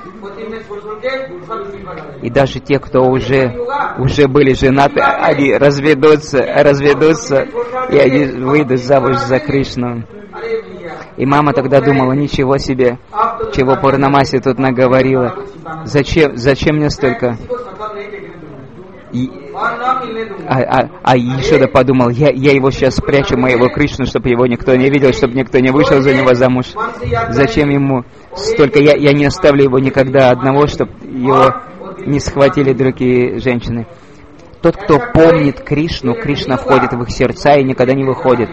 S2: И даже те, кто уже, уже были женаты, они разведутся, разведутся, и они выйдут замуж за Кришну. И мама тогда думала, ничего себе, чего Пурнамаси тут наговорила. Зачем, зачем мне столько? И, а, а, а Ишода подумал, я, я его сейчас спрячу, моего Кришну, чтобы его никто не видел, чтобы никто не вышел за него замуж. Зачем ему столько? Я, я не оставлю его никогда одного, чтобы его не схватили другие женщины. Тот, кто помнит Кришну, Кришна входит в их сердца и никогда не выходит.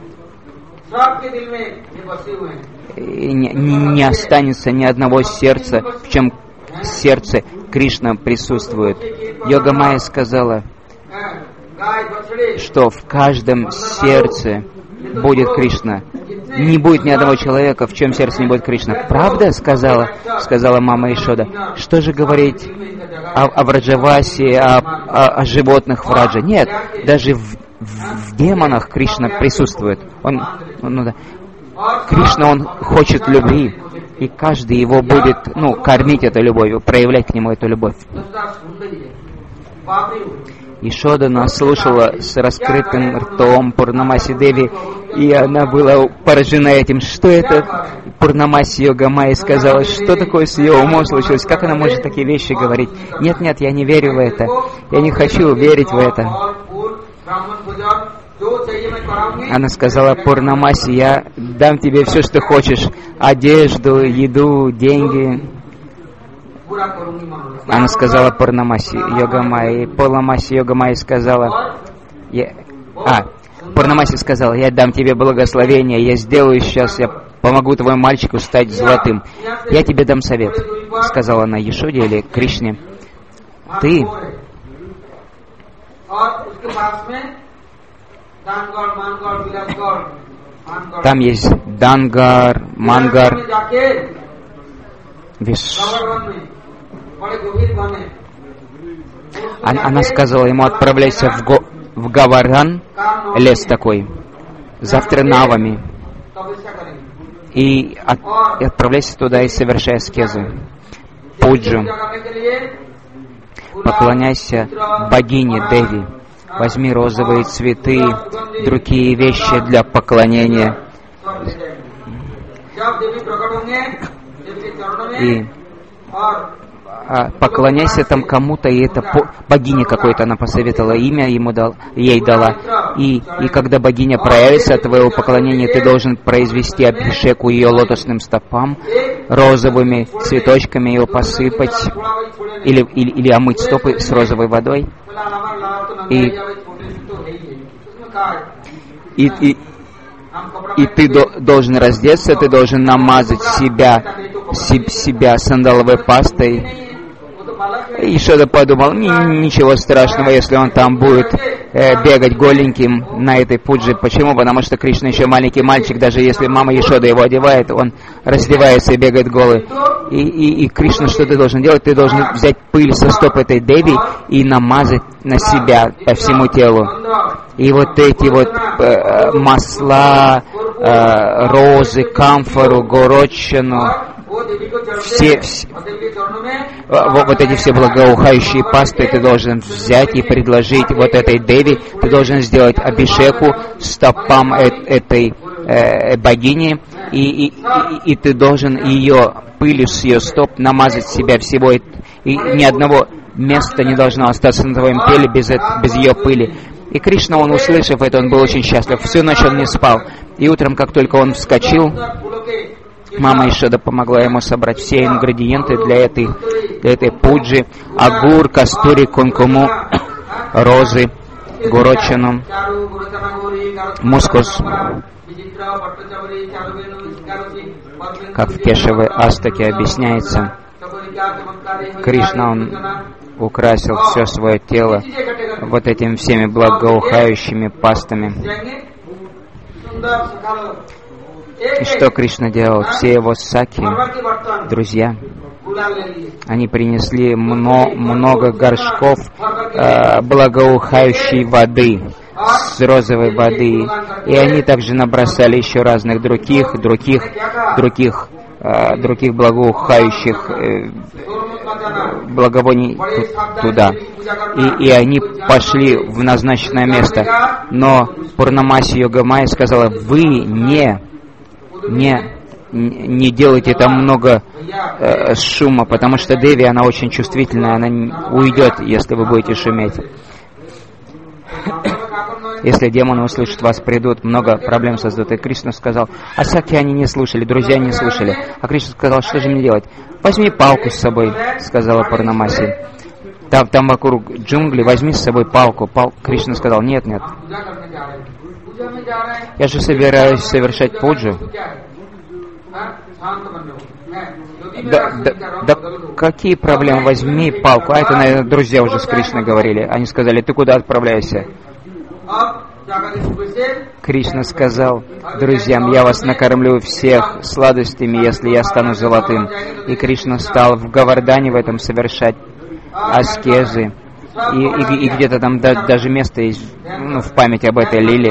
S2: И не, не, не останется ни одного сердца, в чем сердце Кришна присутствует. Йога Майя сказала, что в каждом сердце будет Кришна. Не будет ни одного человека, в чем сердце не будет Кришна. Правда? Сказала, сказала мама Ишода. Что же говорить о, о Враджавасе, о, о, о животных Враджа? Нет, даже в, в, в демонах Кришна присутствует. Он, он, ну, да. Кришна, он хочет любви, и каждый его будет, ну, кормить этой любовью, проявлять к нему эту любовь. Ишода нас слушала с раскрытым ртом Пурнамаси Деви, и она была поражена этим, что это. Пурнамаси Йога Майя сказала, что такое с ее умом случилось, как она может такие вещи говорить. Нет, нет, я не верю в это, я не хочу верить в это. Она сказала, Пурнамаси, я дам тебе все, что хочешь, одежду, еду, деньги. Она сказала Пурнамаси Йога Майя, и Пурнамаси Йога Майя сказала, я... а, Пурнамаси сказала, я дам тебе благословение, я сделаю сейчас, я помогу твоему мальчику стать золотым. Я тебе дам совет, сказала она Ешоде или Кришне. Ты там есть Дангар, Мангар, Виш. Она сказала ему, отправляйся в, Го... в Гаваран, лес такой, завтра навами, и, от... и отправляйся туда и совершай аскезу, пуджу, поклоняйся богине Деви, возьми розовые цветы, другие вещи для поклонения, и а, поклоняйся там кому-то, и это по... богиня какой-то, она посоветовала, имя ему дал, ей дала, и, и когда богиня проявится от твоего поклонения, ты должен произвести абхишеку ее лотосным стопам, розовыми цветочками его посыпать, или, или, или омыть стопы с розовой водой, и, и, и, и ты до, должен раздеться, ты должен намазать себя, себя сандаловой пастой. И Ишода подумал, ничего страшного, если он там будет э, бегать голеньким на этой пудже. Почему? Потому что Кришна еще маленький мальчик, даже если мама Ишода его одевает, он раздевается и бегает голый. И, и, и Кришна, что ты должен делать? Ты должен взять пыль со стоп этой Деви и намазать на себя по всему телу. И вот эти вот э, масла, э, розы, камфору, горочину, все, все вот эти все благоухающие пасты ты должен взять и предложить вот этой Деви. Ты должен сделать абхишеку стопам э- этой э, богини, и, и, и, и ты должен ее пылью с ее стоп намазать себя всего, и, и ни одного места не должно остаться на твоем теле без, без ее пыли. И Кришна, он, услышав это, он был очень счастлив. Всю ночь он не спал. И утром, как только он вскочил, мама Ишода помогла ему собрать все ингредиенты для этой, для этой пуджи: агур, кастури, кункуму, розы, гурочину, мускус. Как в Кешаве Астаке объясняется, Кришна, он украсил все свое тело вот этими всеми благоухающими пастами. И что Кришна делал? Все его саки, друзья, они принесли мно, много горшков э, благоухающей воды, с розовой воды, и они также набросали еще разных других, других, других, э, других благоухающих э, благовоний туда. И, и они пошли в назначенное место. Но Пурнамаси Йогамайя сказала: вы не, не, не делайте там много э, шума, потому что Деви, она очень чувствительная, она уйдет, если вы будете шуметь. Если демоны услышат вас, придут, много проблем создадут. И Кришна сказал, а саки они не слушали, друзья не слушали. А Кришна сказал, что же мне делать? Возьми палку с собой, сказала Пурнамаси. Там, там вокруг джунгли, возьми с собой палку. Пал... Кришна сказал, нет, нет. Я же собираюсь совершать пуджу. Да, да, да какие проблемы? Возьми палку. А это, наверное, друзья уже с Кришной говорили. Они сказали, ты куда отправляешься? Кришна сказал друзьям, я вас накормлю всех сладостями, если я стану золотым. И Кришна стал в Гавардане в этом совершать аскезы. И, и, и где-то там да, даже место есть, ну, в память об этой лиле.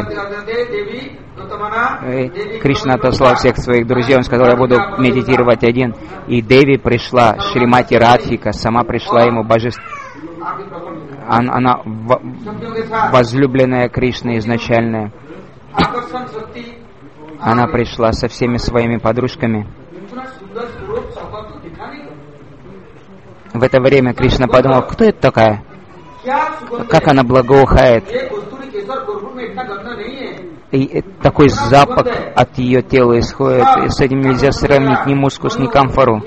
S2: И Кришна отослал всех своих друзей, он сказал, я буду медитировать один. И Деви пришла, Шримати Радхика, сама пришла ему, божество. Она возлюбленная Кришны изначальная. Она пришла со всеми своими подружками. В это время Кришна подумал, кто это такая? Как она благоухает? И такой запах от ее тела исходит. И с этим нельзя сравнить ни мускус, ни камфору.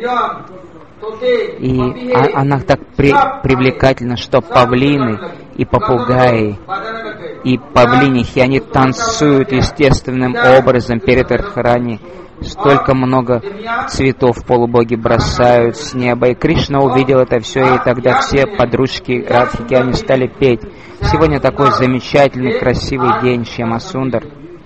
S2: И она так при, привлекательна, что павлины и попугаи, и павлинихи, они танцуют естественным образом перед Радхарани. Столько много цветов полубоги бросают с неба. И Кришна увидел это все, и тогда все подружки Радхики, они стали петь. Сегодня такой замечательный, красивый день, Шьямасундар.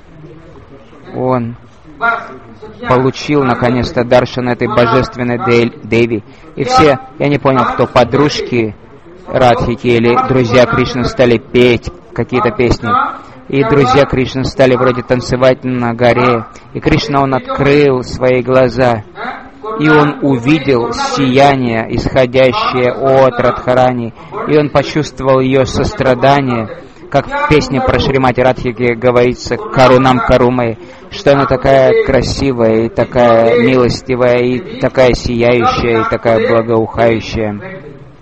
S2: Он получил наконец-то даршан этой божественной Деви. И все, я не понял, кто, подружки Радхики или друзья Кришны, стали петь какие-то песни. И друзья Кришны стали вроде танцевать на горе. И Кришна, он открыл свои глаза. И он увидел сияние, исходящее от Радхарани. И он почувствовал ее сострадание. Как в песне про Шримати Радхики говорится, «Карунам Карумай», что она такая красивая, и такая милостивая, и такая сияющая, и такая благоухающая.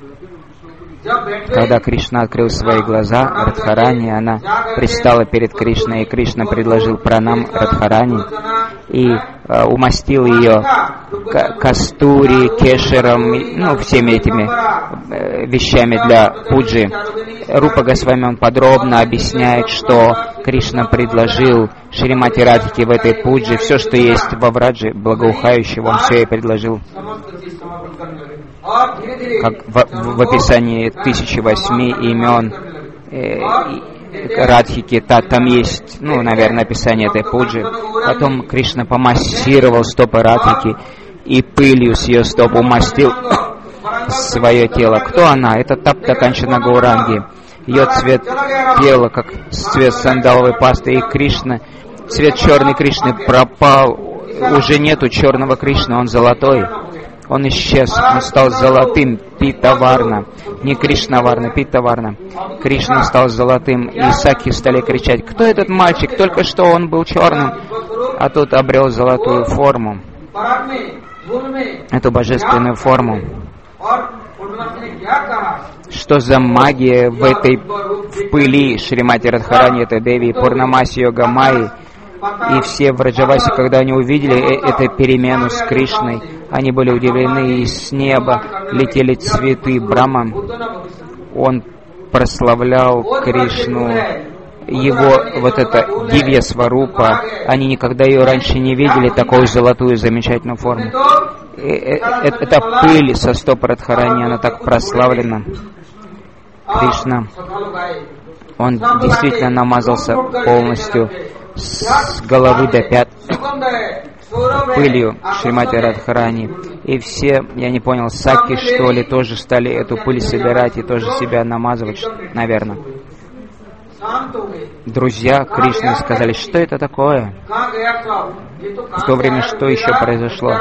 S2: Когда Кришна открыл свои глаза, Радхарани, она предстала перед Кришной, и Кришна предложил пранам Радхарани и э, умастил ее кастури, кешером, ну, всеми этими э, вещами для пуджи. Рупа Госвами, он подробно объясняет, что Кришна предложил Шримати Радхике в этой пудже все, что есть во Врадже, благоухающего, он все ей предложил. Как в, в описании тысячи восьми имен э, Радхики, та, там есть, ну, наверное, описание этой пуджи. Потом Кришна помассировал стопы Радхики и пылью с ее стоп умастил свое тело. Кто она? Это Тапта Канчана Гауранги. Ее цвет тела, как цвет сандаловой пасты. И Кришна, цвет черный Кришны пропал. Уже нету черного Кришны, он золотой. Он исчез, он стал золотым, Питаварна. Не Кришнаварна, Питаварна. Кришна стал золотым, и саки стали кричать, кто этот мальчик? Только что он был черным. а тут обрел золотую форму,
S5: पराग में मूल में
S2: эту божественную форму.
S5: और पूर्णमासी ने क्या कहा
S2: Что за магия в этой в пыли Шримати Радхарани, этой Деви, Пурнамаси Йога Майи? И все в Раджавасе, когда они увидели э- эту перемену с Кришной, они были удивлены, и с неба летели цветы. Брахма, он прославлял Кришну, его вот эта Дивья Сварупа, они никогда ее раньше не видели, такую золотую замечательную форму. И, э- э- эта пыль со стоп Радхарани, она так прославлена. Кришна, он действительно намазался полностью с головы до пят пылью Шримати Радхарани. И все, я не понял, саки что ли, тоже стали эту пыль собирать и тоже себя намазывать, наверное. Друзья Кришны сказали, что это такое? В то время что еще произошло?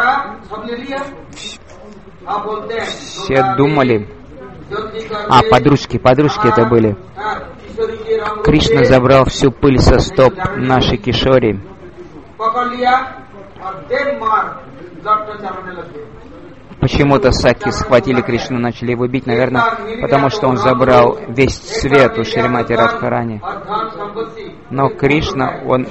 S2: Все думали, а, подружки, подружки это были. Кришна забрал всю пыль со стоп нашей Кишори. Почему-то саки схватили Кришну, начали его бить, наверное, потому что он забрал весь цвет у Шримати Радхарани. Но Кришна, он...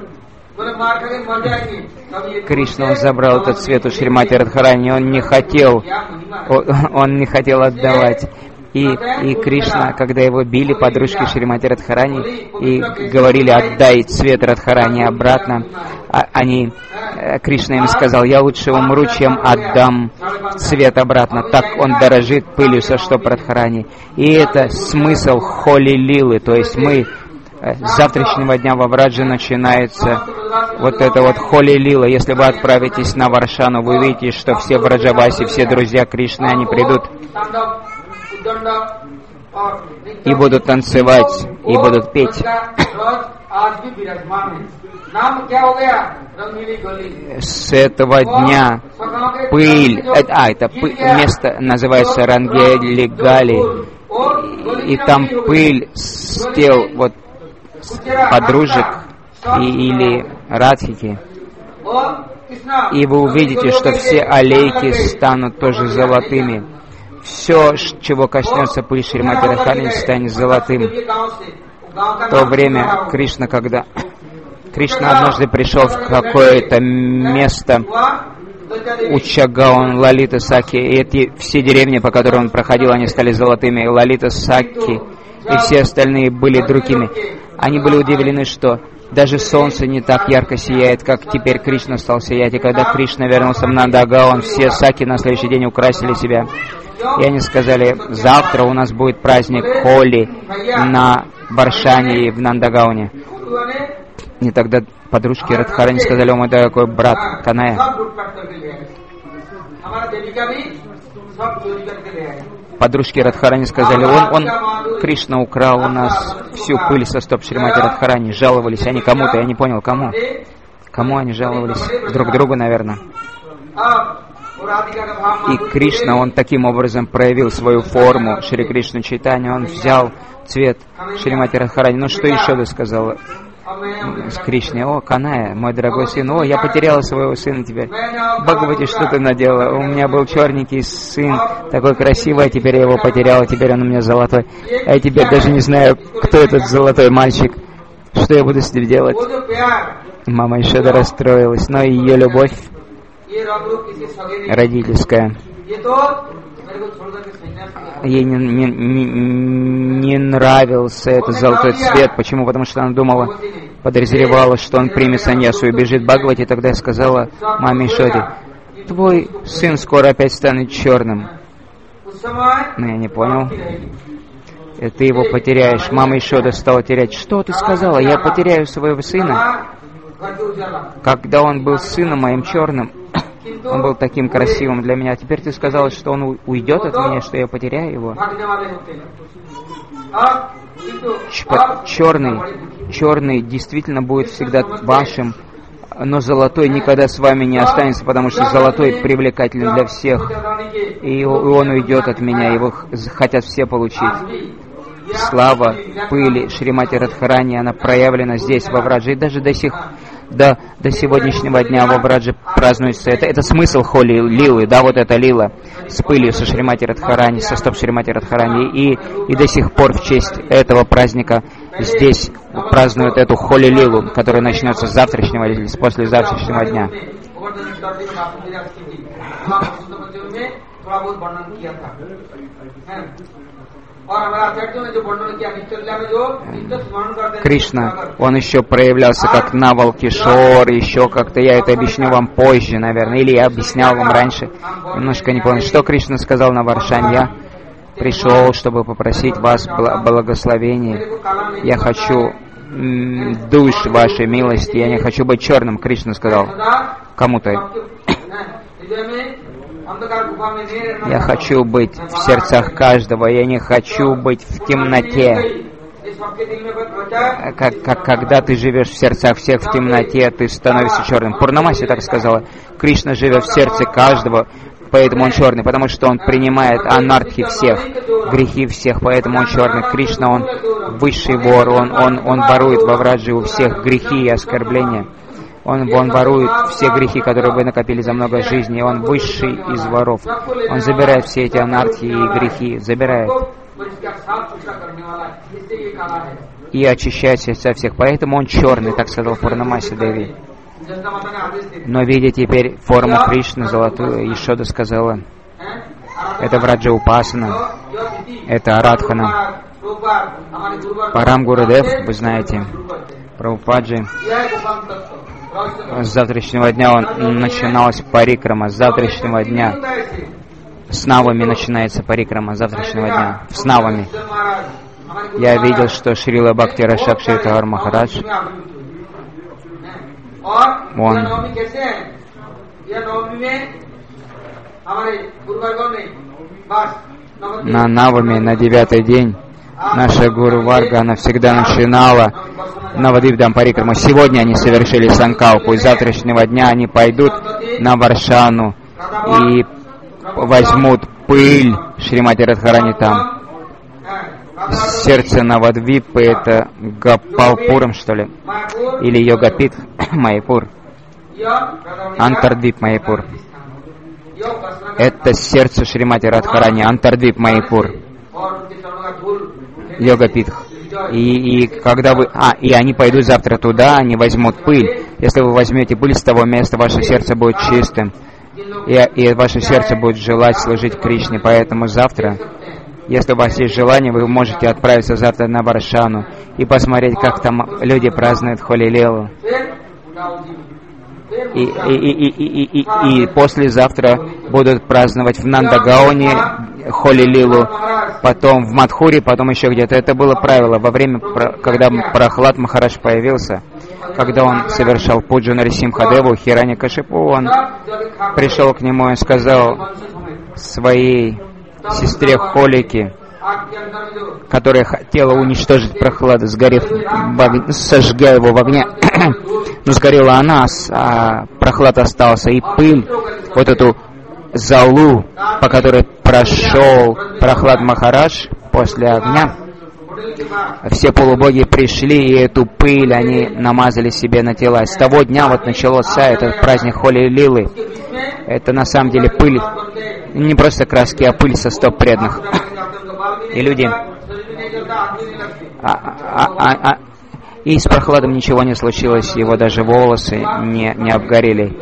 S2: Кришна, он забрал этот цвет у Шримати Радхарани, он не хотел, он не хотел отдавать. И, и Кришна, когда его били подружки Шримати Радхарани и говорили, отдай цвет Радхарани обратно, а, они, Кришна им сказал, я лучше умру, чем отдам цвет обратно. Так он дорожит пылью со штоп Радхарани. И это смысл холи лилы, то есть мы с завтрашнего дня во Враджи начинается вот это вот холи лила. Если вы отправитесь на Варшану, вы увидите, что все в Раджавасе, все друзья Кришны, они придут и будут танцевать, и будут петь. С этого дня пыль, а, это пыль, место называется Рангели Гали, и там пыль с тел вот подружек и, или радхики. И вы увидите, что все аллейки станут тоже золотыми. Все, чего коснется пыль Шримати Радхарани, станет золотым. В то время Кришна, когда Кришна однажды пришел в какое-то место у Чагаон, Лалита Саки, и эти все деревни, по которым он проходил, они стали золотыми. Лалита Саки и все остальные были другими. Они были удивлены, что даже солнце не так ярко сияет, как теперь Кришна стал сиять. И когда Кришна вернулся в Нандагаон, все саки на следующий день украсили себя. И они сказали, завтра у нас будет праздник Холи на Варшане и в Нандагауне. И тогда подружки Радхарани сказали, о мой дорогой брат Каная, подружки Радхарани сказали, он, он, Кришна украл у нас всю пыль со стоп Шримати Радхарани. Жаловались они кому-то, я не понял, кому. Кому они жаловались? Друг другу, наверное. И Кришна, он таким образом проявил свою форму Шри Кришна Чайтанья, он взял цвет Шримати Радхарани. Ну что еще ты сказала с Кришной? О, Каная, мой дорогой сын, о, я потеряла своего сына теперь. Бхагавати, что ты наделала? У меня был черненький сын, такой красивый, а теперь я его потеряла, теперь он у меня золотой. А я теперь даже не знаю, кто этот золотой мальчик, что я буду с ним делать. Мама еще да расстроилась, но ее любовь родительская. Ей не, не, не, не нравился этот золотой цвет. Почему? Потому что она думала, подозревала, что он примет саньясу и бежит Бхагавати. Тогда я сказала маме Ишоде, твой сын скоро опять станет черным. Но я не понял. И ты его потеряешь. Мама Ишода стала терять. Что ты сказала? Я потеряю своего сына. Когда он был сыном моим черным, он был таким красивым для меня. А теперь ты сказала, что он уйдет от меня, что я потеряю его. Черный, черный действительно будет всегда вашим, но золотой никогда с вами не останется, потому что золотой привлекателен для всех. И он уйдет от меня, его хотят все получить. Слава пыли Шримати Радхарани, она проявлена здесь, во Враджи, и даже до сих, до, до сегодняшнего дня во Враджи празднуется. Это, это смысл холи лилы, да, вот эта лила с пылью со Шримати Радхарани, со стоп Шримати Радхарани. И, и до сих пор в честь этого праздника здесь празднуют эту холи лилу, которая начнется с завтрашнего или с послезавтрашнего дня. Кришна, он еще проявлялся как Навал Кишор, еще как-то, я это объясню вам позже, наверное, или я объяснял вам раньше, немножко не помню. Что Кришна сказал на Варшане? Я пришел, чтобы попросить вас благословения. Я хочу м, душ вашей милости, я не хочу быть черным, Кришна сказал кому-то. Я хочу быть в сердцах каждого, я не хочу быть в темноте. Как, как, когда ты живешь в сердцах всех в темноте, ты становишься черным. Пурнамаси так сказала. Кришна живет в сердце каждого, поэтому он черный, потому что он принимает анартхи всех, грехи всех, поэтому он черный. Кришна, он высший вор, он, он, он ворует во Враджи у всех грехи и оскорбления. Он, он ворует все грехи, которые вы накопили за много жизней. Он высший из воров. Он забирает все эти анархии и грехи. Забирает. И очищает сердца всех. Поэтому он черный, так сказал Пурнамаси Деви. Но видя теперь форму Кришны золотую, Ишода сказала, это Враджа Упасана, это Арадхана. Парам Гурудев, вы знаете, Прабхупаджи. С завтрашнего дня он начиналась парикрама, с завтрашнего дня. С навами начинается парикрама, с завтрашнего дня. С навами. Я видел, что Шрила Бхакти Рашак Шритавар Махарадж, он на навами на девятый день наша Гуру Варга, она всегда начинала Навадвипдам Парикраму. Сегодня они совершили санкалпу, и с завтрашнего дня они пойдут на Варшану и возьмут пыль Шримати Радхарани там. Сердце Навадвипы — это Гапалпурам, что ли? Или Йогапит Майпур. Антардвип Майпур. Это сердце Шримати Радхарани, Антардвип Майпур. Йогапитх. И, и когда вы... А, и они пойдут завтра туда, они возьмут пыль. Если вы возьмете пыль с того места, ваше сердце будет чистым. И, и ваше сердце будет желать служить Кришне. Поэтому завтра, если у вас есть желание, вы можете отправиться завтра на Варшану и посмотреть, как там люди празднуют Холи Лилу. И, и, и, и, и, и, и послезавтра будут праздновать в Нандагаоне Холи Лилу, потом в Мадхуре, потом еще где-то. Это было правило во время, когда Прахлад Махарадж появился, когда он совершал пуджу Нарисимхадеву, Хираньякашипу, он пришел к нему и сказал своей сестре Холике, которая хотела уничтожить Прахлада, сгорев, сожгя его в огне. Но сгорела она, а Прахлад остался. И пыль, вот эту залу, по которой прошел Прахлад Махарадж после огня, все полубоги пришли, и эту пыль они намазали себе на тела. С того дня вот начался этот праздник Холи Лилы. Это на самом деле пыль, не просто краски, а пыль со стоп преданных. И люди... А, а, а, а, и с Прахладом ничего не случилось, его даже волосы не, не обгорели.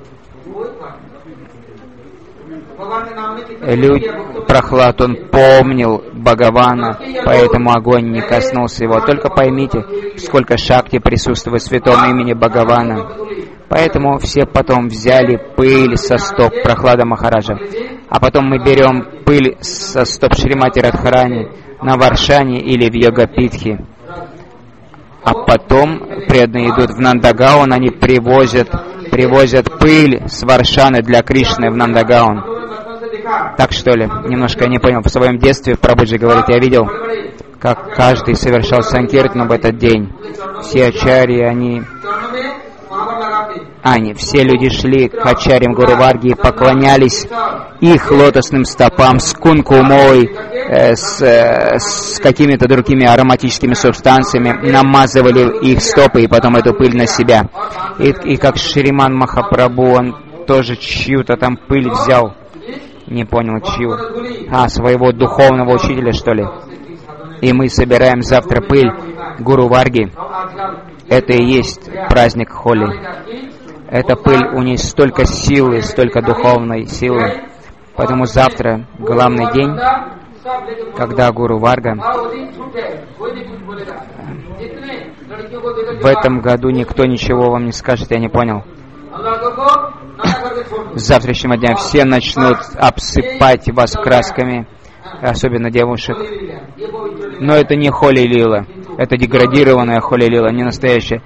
S2: Люд... Прахлад, он помнил Бхагавана, поэтому огонь не коснулся его. Только поймите, сколько шакти присутствует в святом имени Бхагавана. Поэтому все потом взяли пыль со стоп Прахлада Махараджа. А потом мы берем пыль со стоп Шримати Радхарани на Варшане или в Йогапитхе. А потом преданные идут в Нандагаон, они привозят, привозят пыль с Варшаны для Кришны в Нандагаон. Так что ли? Немножко не понял. В своем детстве Прабхуджи говорит, я видел, как каждый совершал санкиртану в этот день. Все ачарьи, они... Они, все люди шли к ачарьям Гуру Варги и поклонялись их лотосным стопам, с кункумой, э, с, э, с какими-то другими ароматическими субстанциями, намазывали их стопы и потом эту пыль на себя. И, и как Шриман Махапрабху, он тоже чью-то там пыль взял, не понял чью, а, своего духовного учителя, что ли. И мы собираем завтра пыль Гуру Варги. Это и есть праздник Холи. Эта пыль, у нее столько силы, столько духовной силы. Поэтому завтра главный день, когда Гуру Варга. В этом году никто ничего вам не скажет, я не понял. С завтрашнего дня все начнут обсыпать вас красками, особенно девушек. Но это не Холи Лила, это деградированная Холи Лила, не настоящая.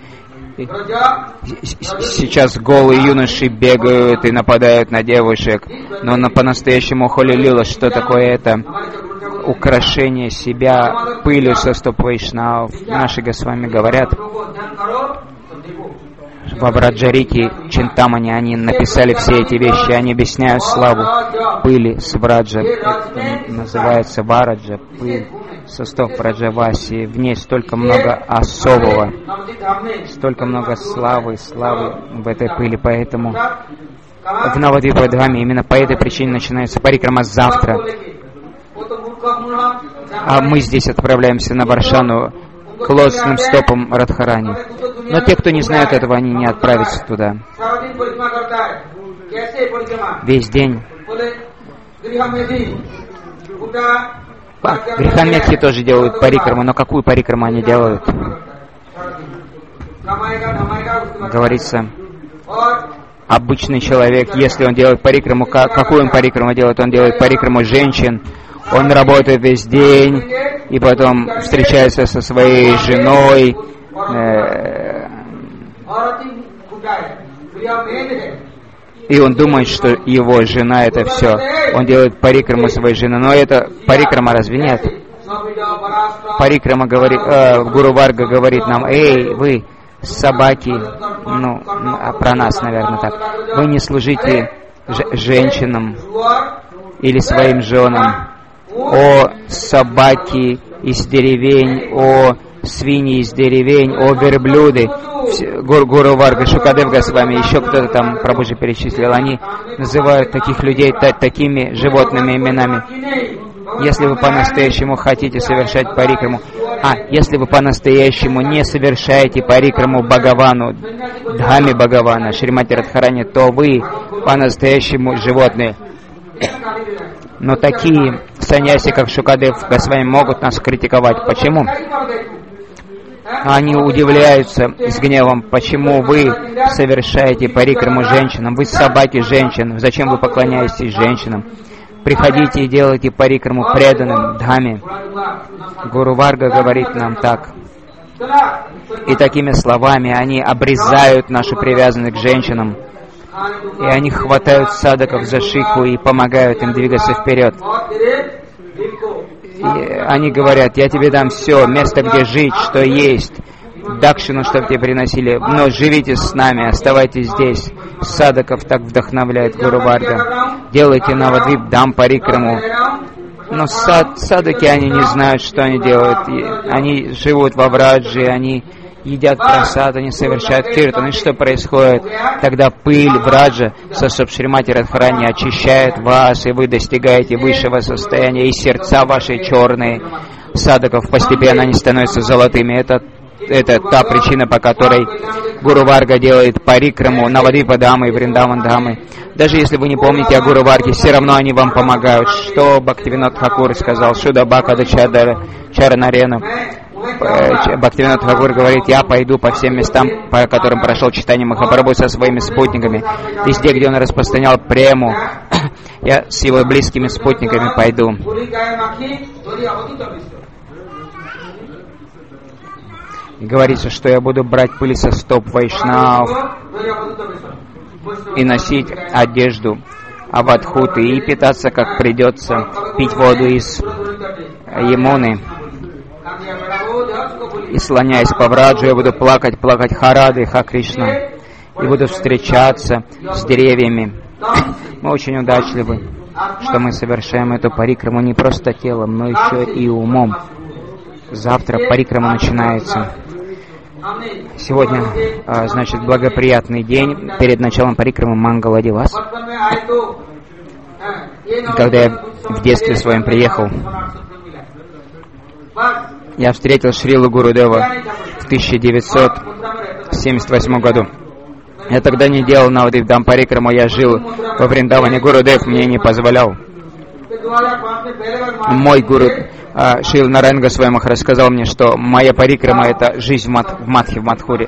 S2: Сейчас голые юноши бегают и нападают на девушек, но на по-настоящему Холи Лила, что такое это? Украшение себя пылью со стоп Вайшнав. Наши Госвами говорят, в Враджарите Чинтамани они написали все эти вещи, они объясняют славу пыли с Враджа. Это называется Вараджа, пыль со стоп Враджаваси. В ней столько много особого, столько много славы, славы в этой пыли, поэтому в Навадвипадхаме именно по этой причине начинается парикрама завтра. А мы здесь отправляемся на Варшану к лотосным стопам Радхарани. Но те, кто не знает этого, они не отправятся туда. Весь день. А, Грихамедхи тоже делают парикраму, но какую парикраму они делают? Говорится, обычный человек, если он делает парикраму, какую он парикраму делает? Он делает парикраму женщин. Он работает весь день, и потом встречается со своей женой. Э, и он думает, что его жена это все. Он делает парикраму своей жены. Но это парикрама разве нет? Парикрама говорит, э, Гуру Варга говорит нам: эй, вы собаки, ну, а про нас, наверное, так. Вы не служите ж- женщинам или своим женам. О собаки из деревень, о свиньи из деревень, о верблюды. Гуру, Гуру Варга, Шукадев Госвами, еще кто-то там Прабхуджи перечислил. Они называют таких людей та- такими животными именами. Если вы по-настоящему хотите совершать парикраму, а если вы по-настоящему не совершаете парикраму Бхагавану, Дхаме Бхагавана, Шримати Радхарани, то вы по-настоящему животные. Но такие саньяси, как Шукадев Госвами, могут нас критиковать. Почему? Они удивляются с гневом, почему вы совершаете парикраму женщинам, вы собаки женщин, зачем вы поклоняетесь женщинам? Приходите и делайте парикраму преданным Дхаме. Гуру Варга говорит нам так. И такими словами они обрезают нашу привязанность к женщинам. И они хватают садаков за шику и помогают им двигаться вперед. И они говорят: я тебе дам все, место, где жить, что есть, дакшину, чтобы тебе приносили, но живите с нами, оставайтесь здесь. Садаков так вдохновляет Гуру Варга. Делайте Навадвип, дам парикраму. Но сад, садаки, они не знают, что они делают. И они живут во Враджи, они едят прасад, они совершают киртан. И что происходит? Тогда пыль Враджа со Шримати Радхарани очищает вас, и вы достигаете высшего состояния, и сердца ваши черные садаков постепенно они становятся золотыми. Это, это та причина, по которой Гуру Варга делает парикраму Навадвипа Дамы и Вриндаван Дамы. Даже если вы не помните о Гуру Варге, все равно они вам помогают. Что Бхактивинод Тхакур сказал? Шуда Бакада Чаранарена. Бхактивинод Тхакур говорит: я пойду по всем местам, по которым прошел Чайтанья Махапрабху со своими спутниками. Везде, где он распространял прему, я с его близкими спутниками пойду. И говорится, что я буду брать пыль со стоп Вайшнав и носить одежду Авадхуты и питаться, как придется, пить воду из Ямуны. И слоняясь по Враджу, я буду плакать, плакать Харады, Ха Кришна, и буду встречаться с деревьями. Мы очень удачливы. что мы совершаем эту парикраму не просто телом, но еще и умом. Завтра парикрама начинается. Сегодня, а, значит, благоприятный день перед началом парикрамы Мангала Дивас. Когда я в детстве своем приехал, я встретил Шрилу Гурудева в тысяча девятьсот семьдесят восьмом году. Я тогда не делал Навадвип Дам парикраму, я жил во Вриндаване. Гурудев мне не позволял. Мой гуру а, Шрила Нарайан Госвами Махарадж рассказал мне, что моя парикрама — это жизнь в, мат, в Мадхе, в Мадхуре.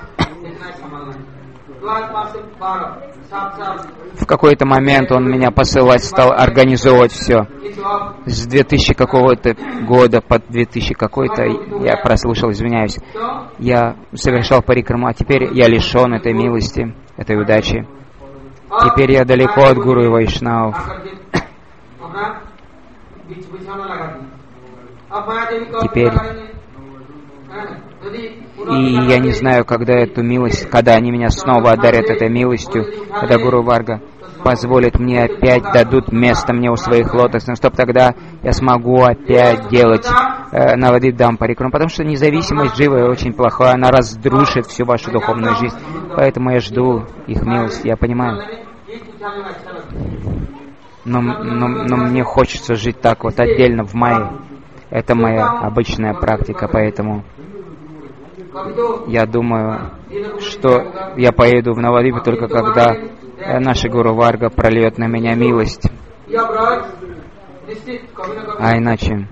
S2: В какой-то момент он меня посылать стал, организовывать все. С две тысячи какого-то года под две тысячи какой-то, я прослушал, извиняюсь, я совершал парикраму, а теперь я лишен этой милости, этой удачи. Теперь я далеко от гуру и вайшнавов. Теперь, и я не знаю, когда эту милость, когда они меня снова одарят этой милостью, когда Гуру Варга позволит мне опять, дадут место мне у своих лотосных стоп, тогда я смогу опять делать э, Навадвип Дам парикраму, потому что независимость дживы очень плохая, она разрушит всю вашу духовную жизнь, поэтому я жду их милости, я понимаю. Но, но, но мне хочется жить так вот отдельно в мае. Это моя обычная практика, поэтому я думаю, что я поеду в Навадвипу только когда наша Гуру Варга прольет на меня милость. А иначе,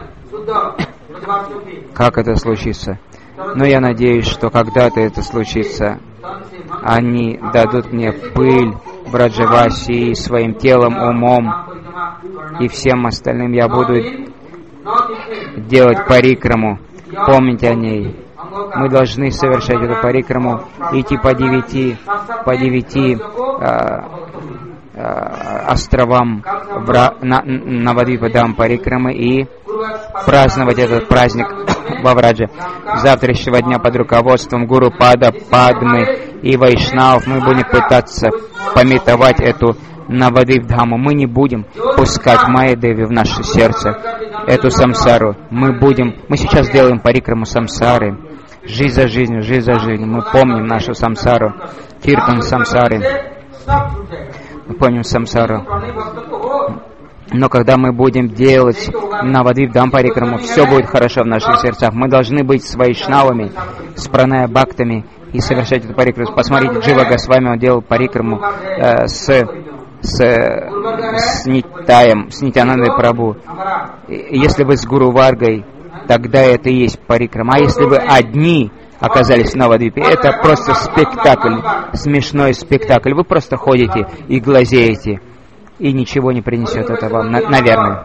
S2: как это случится? Но я надеюсь, что когда-то это случится. Они дадут мне пыль Браджаваси своим телом, умом и всем остальным. Я буду делать парикраму, помнить о ней. Мы должны совершать эту парикраму, идти по девяти, по девяти а, а, островам в, на, Навадвипа Дам парикрамы и праздновать этот праздник во Враджа. С завтрашнего дня под руководством Гуру Пада, Падмы и Вайшнавов мы будем пытаться пометовать эту Навадвип Дхаму. Мы не будем пускать Майя Деви в наше сердце, эту самсару. Мы будем, мы сейчас делаем парикраму самсары, жизнь за жизнью, жизнь за жизнью. Мы помним нашу самсару, киртан самсары. Мы помним самсару. Но когда мы будем делать Навадвип Дам парикраму, все будет хорошо в наших сердцах. Мы должны быть с вайшнавами, с праная бхактами и совершать эту парикраму. Посмотрите, Джива Госвами, он делал парикраму э, с, с, с Нитаем, с Нитянандой Прабху. Если вы с Гуру Варгой, тогда это и есть парикрама. А если вы одни оказались в Навадвипе, это просто спектакль, смешной спектакль. Вы просто ходите и глазеете, и ничего не принесет это вам, на, наверное.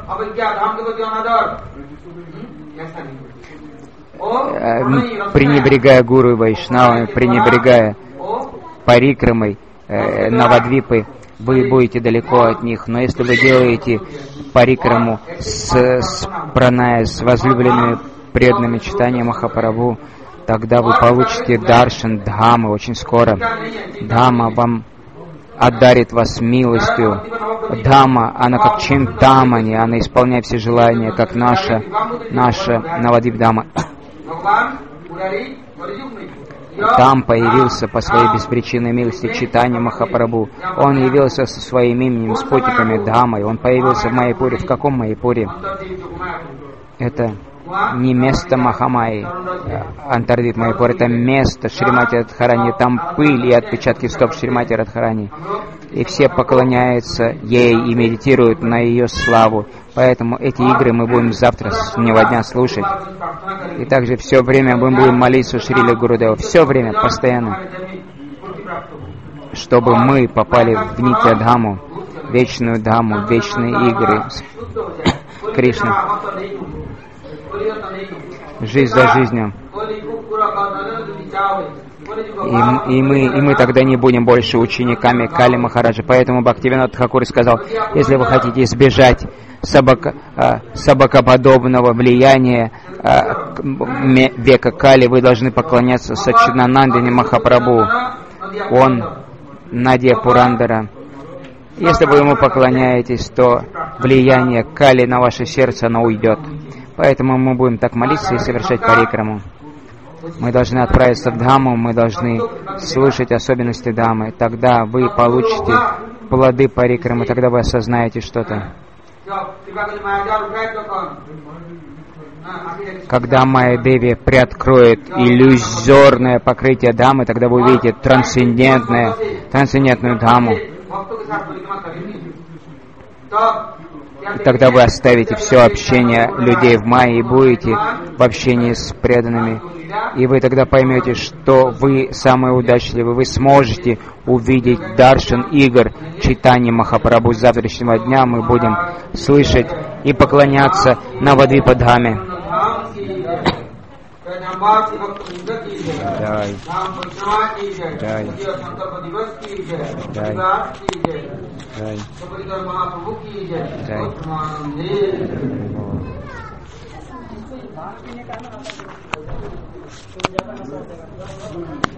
S2: Пренебрегая гуру и вайшнавами, пренебрегая парикрамой э, Навадвипы, вы будете далеко от них. Но если вы делаете парикраму с, с праная, с возлюбленными преданными читанием Махапрабху, тогда вы получите даршан Дхамы очень скоро. Дхама вам одарит вас милостью. Дхама, она как Чинтамани, она исполняет все желания, как наша, наша Навадвип Дама. Там появился по своей беспричинной милости читание Махапрабху. Он явился со своим именем, спутниками Дхамой. Он появился в Майяпуре. В каком Майяпуре? Это не место Махамайи, Антардвип Майяпур, это место Шримати Радхарани. Там пыль и отпечатки стоп Шримати Радхарани. И все поклоняются ей и медитируют на ее славу. Поэтому эти игры мы будем завтра с дневного дня слушать. И также все время мы будем молиться Шриле Гурудеву. Все время, постоянно. Чтобы мы попали в Нитья Дхаму, вечную Дхаму, вечные игры с Кришной. Жизнь за жизнью. И, и, мы, и мы тогда не будем больше учениками Кали Махараджа. Поэтому Бхактивинод Тхакур сказал, если вы хотите избежать собака, а, собакоподобного влияния а, века Кали, вы должны поклоняться Саччитанандане Махапрабху. Он Надья Пурандара. Если вы ему поклоняетесь, то влияние кали на ваше сердце, оно уйдет. Поэтому мы будем так молиться и совершать парикраму. Мы должны отправиться в Дхамму, мы должны слышать особенности Дхаммы. Тогда вы получите плоды парикрамы, тогда вы осознаете что-то. Когда Майя Деви приоткроет иллюзорное покрытие Дхаммы, тогда вы увидите трансцендентное, трансцендентную Дхамму. И тогда вы оставите все общение людей в Майе и будете в общении с преданными. И вы тогда поймете, что вы самые удачливые. Вы сможете увидеть Даршан Игр Чайтаньи Махапрабху. С завтрашнего дня мы будем слышать и поклоняться Навадвипа Дхаме. Дай. Дай. Дай. Дай. Дай.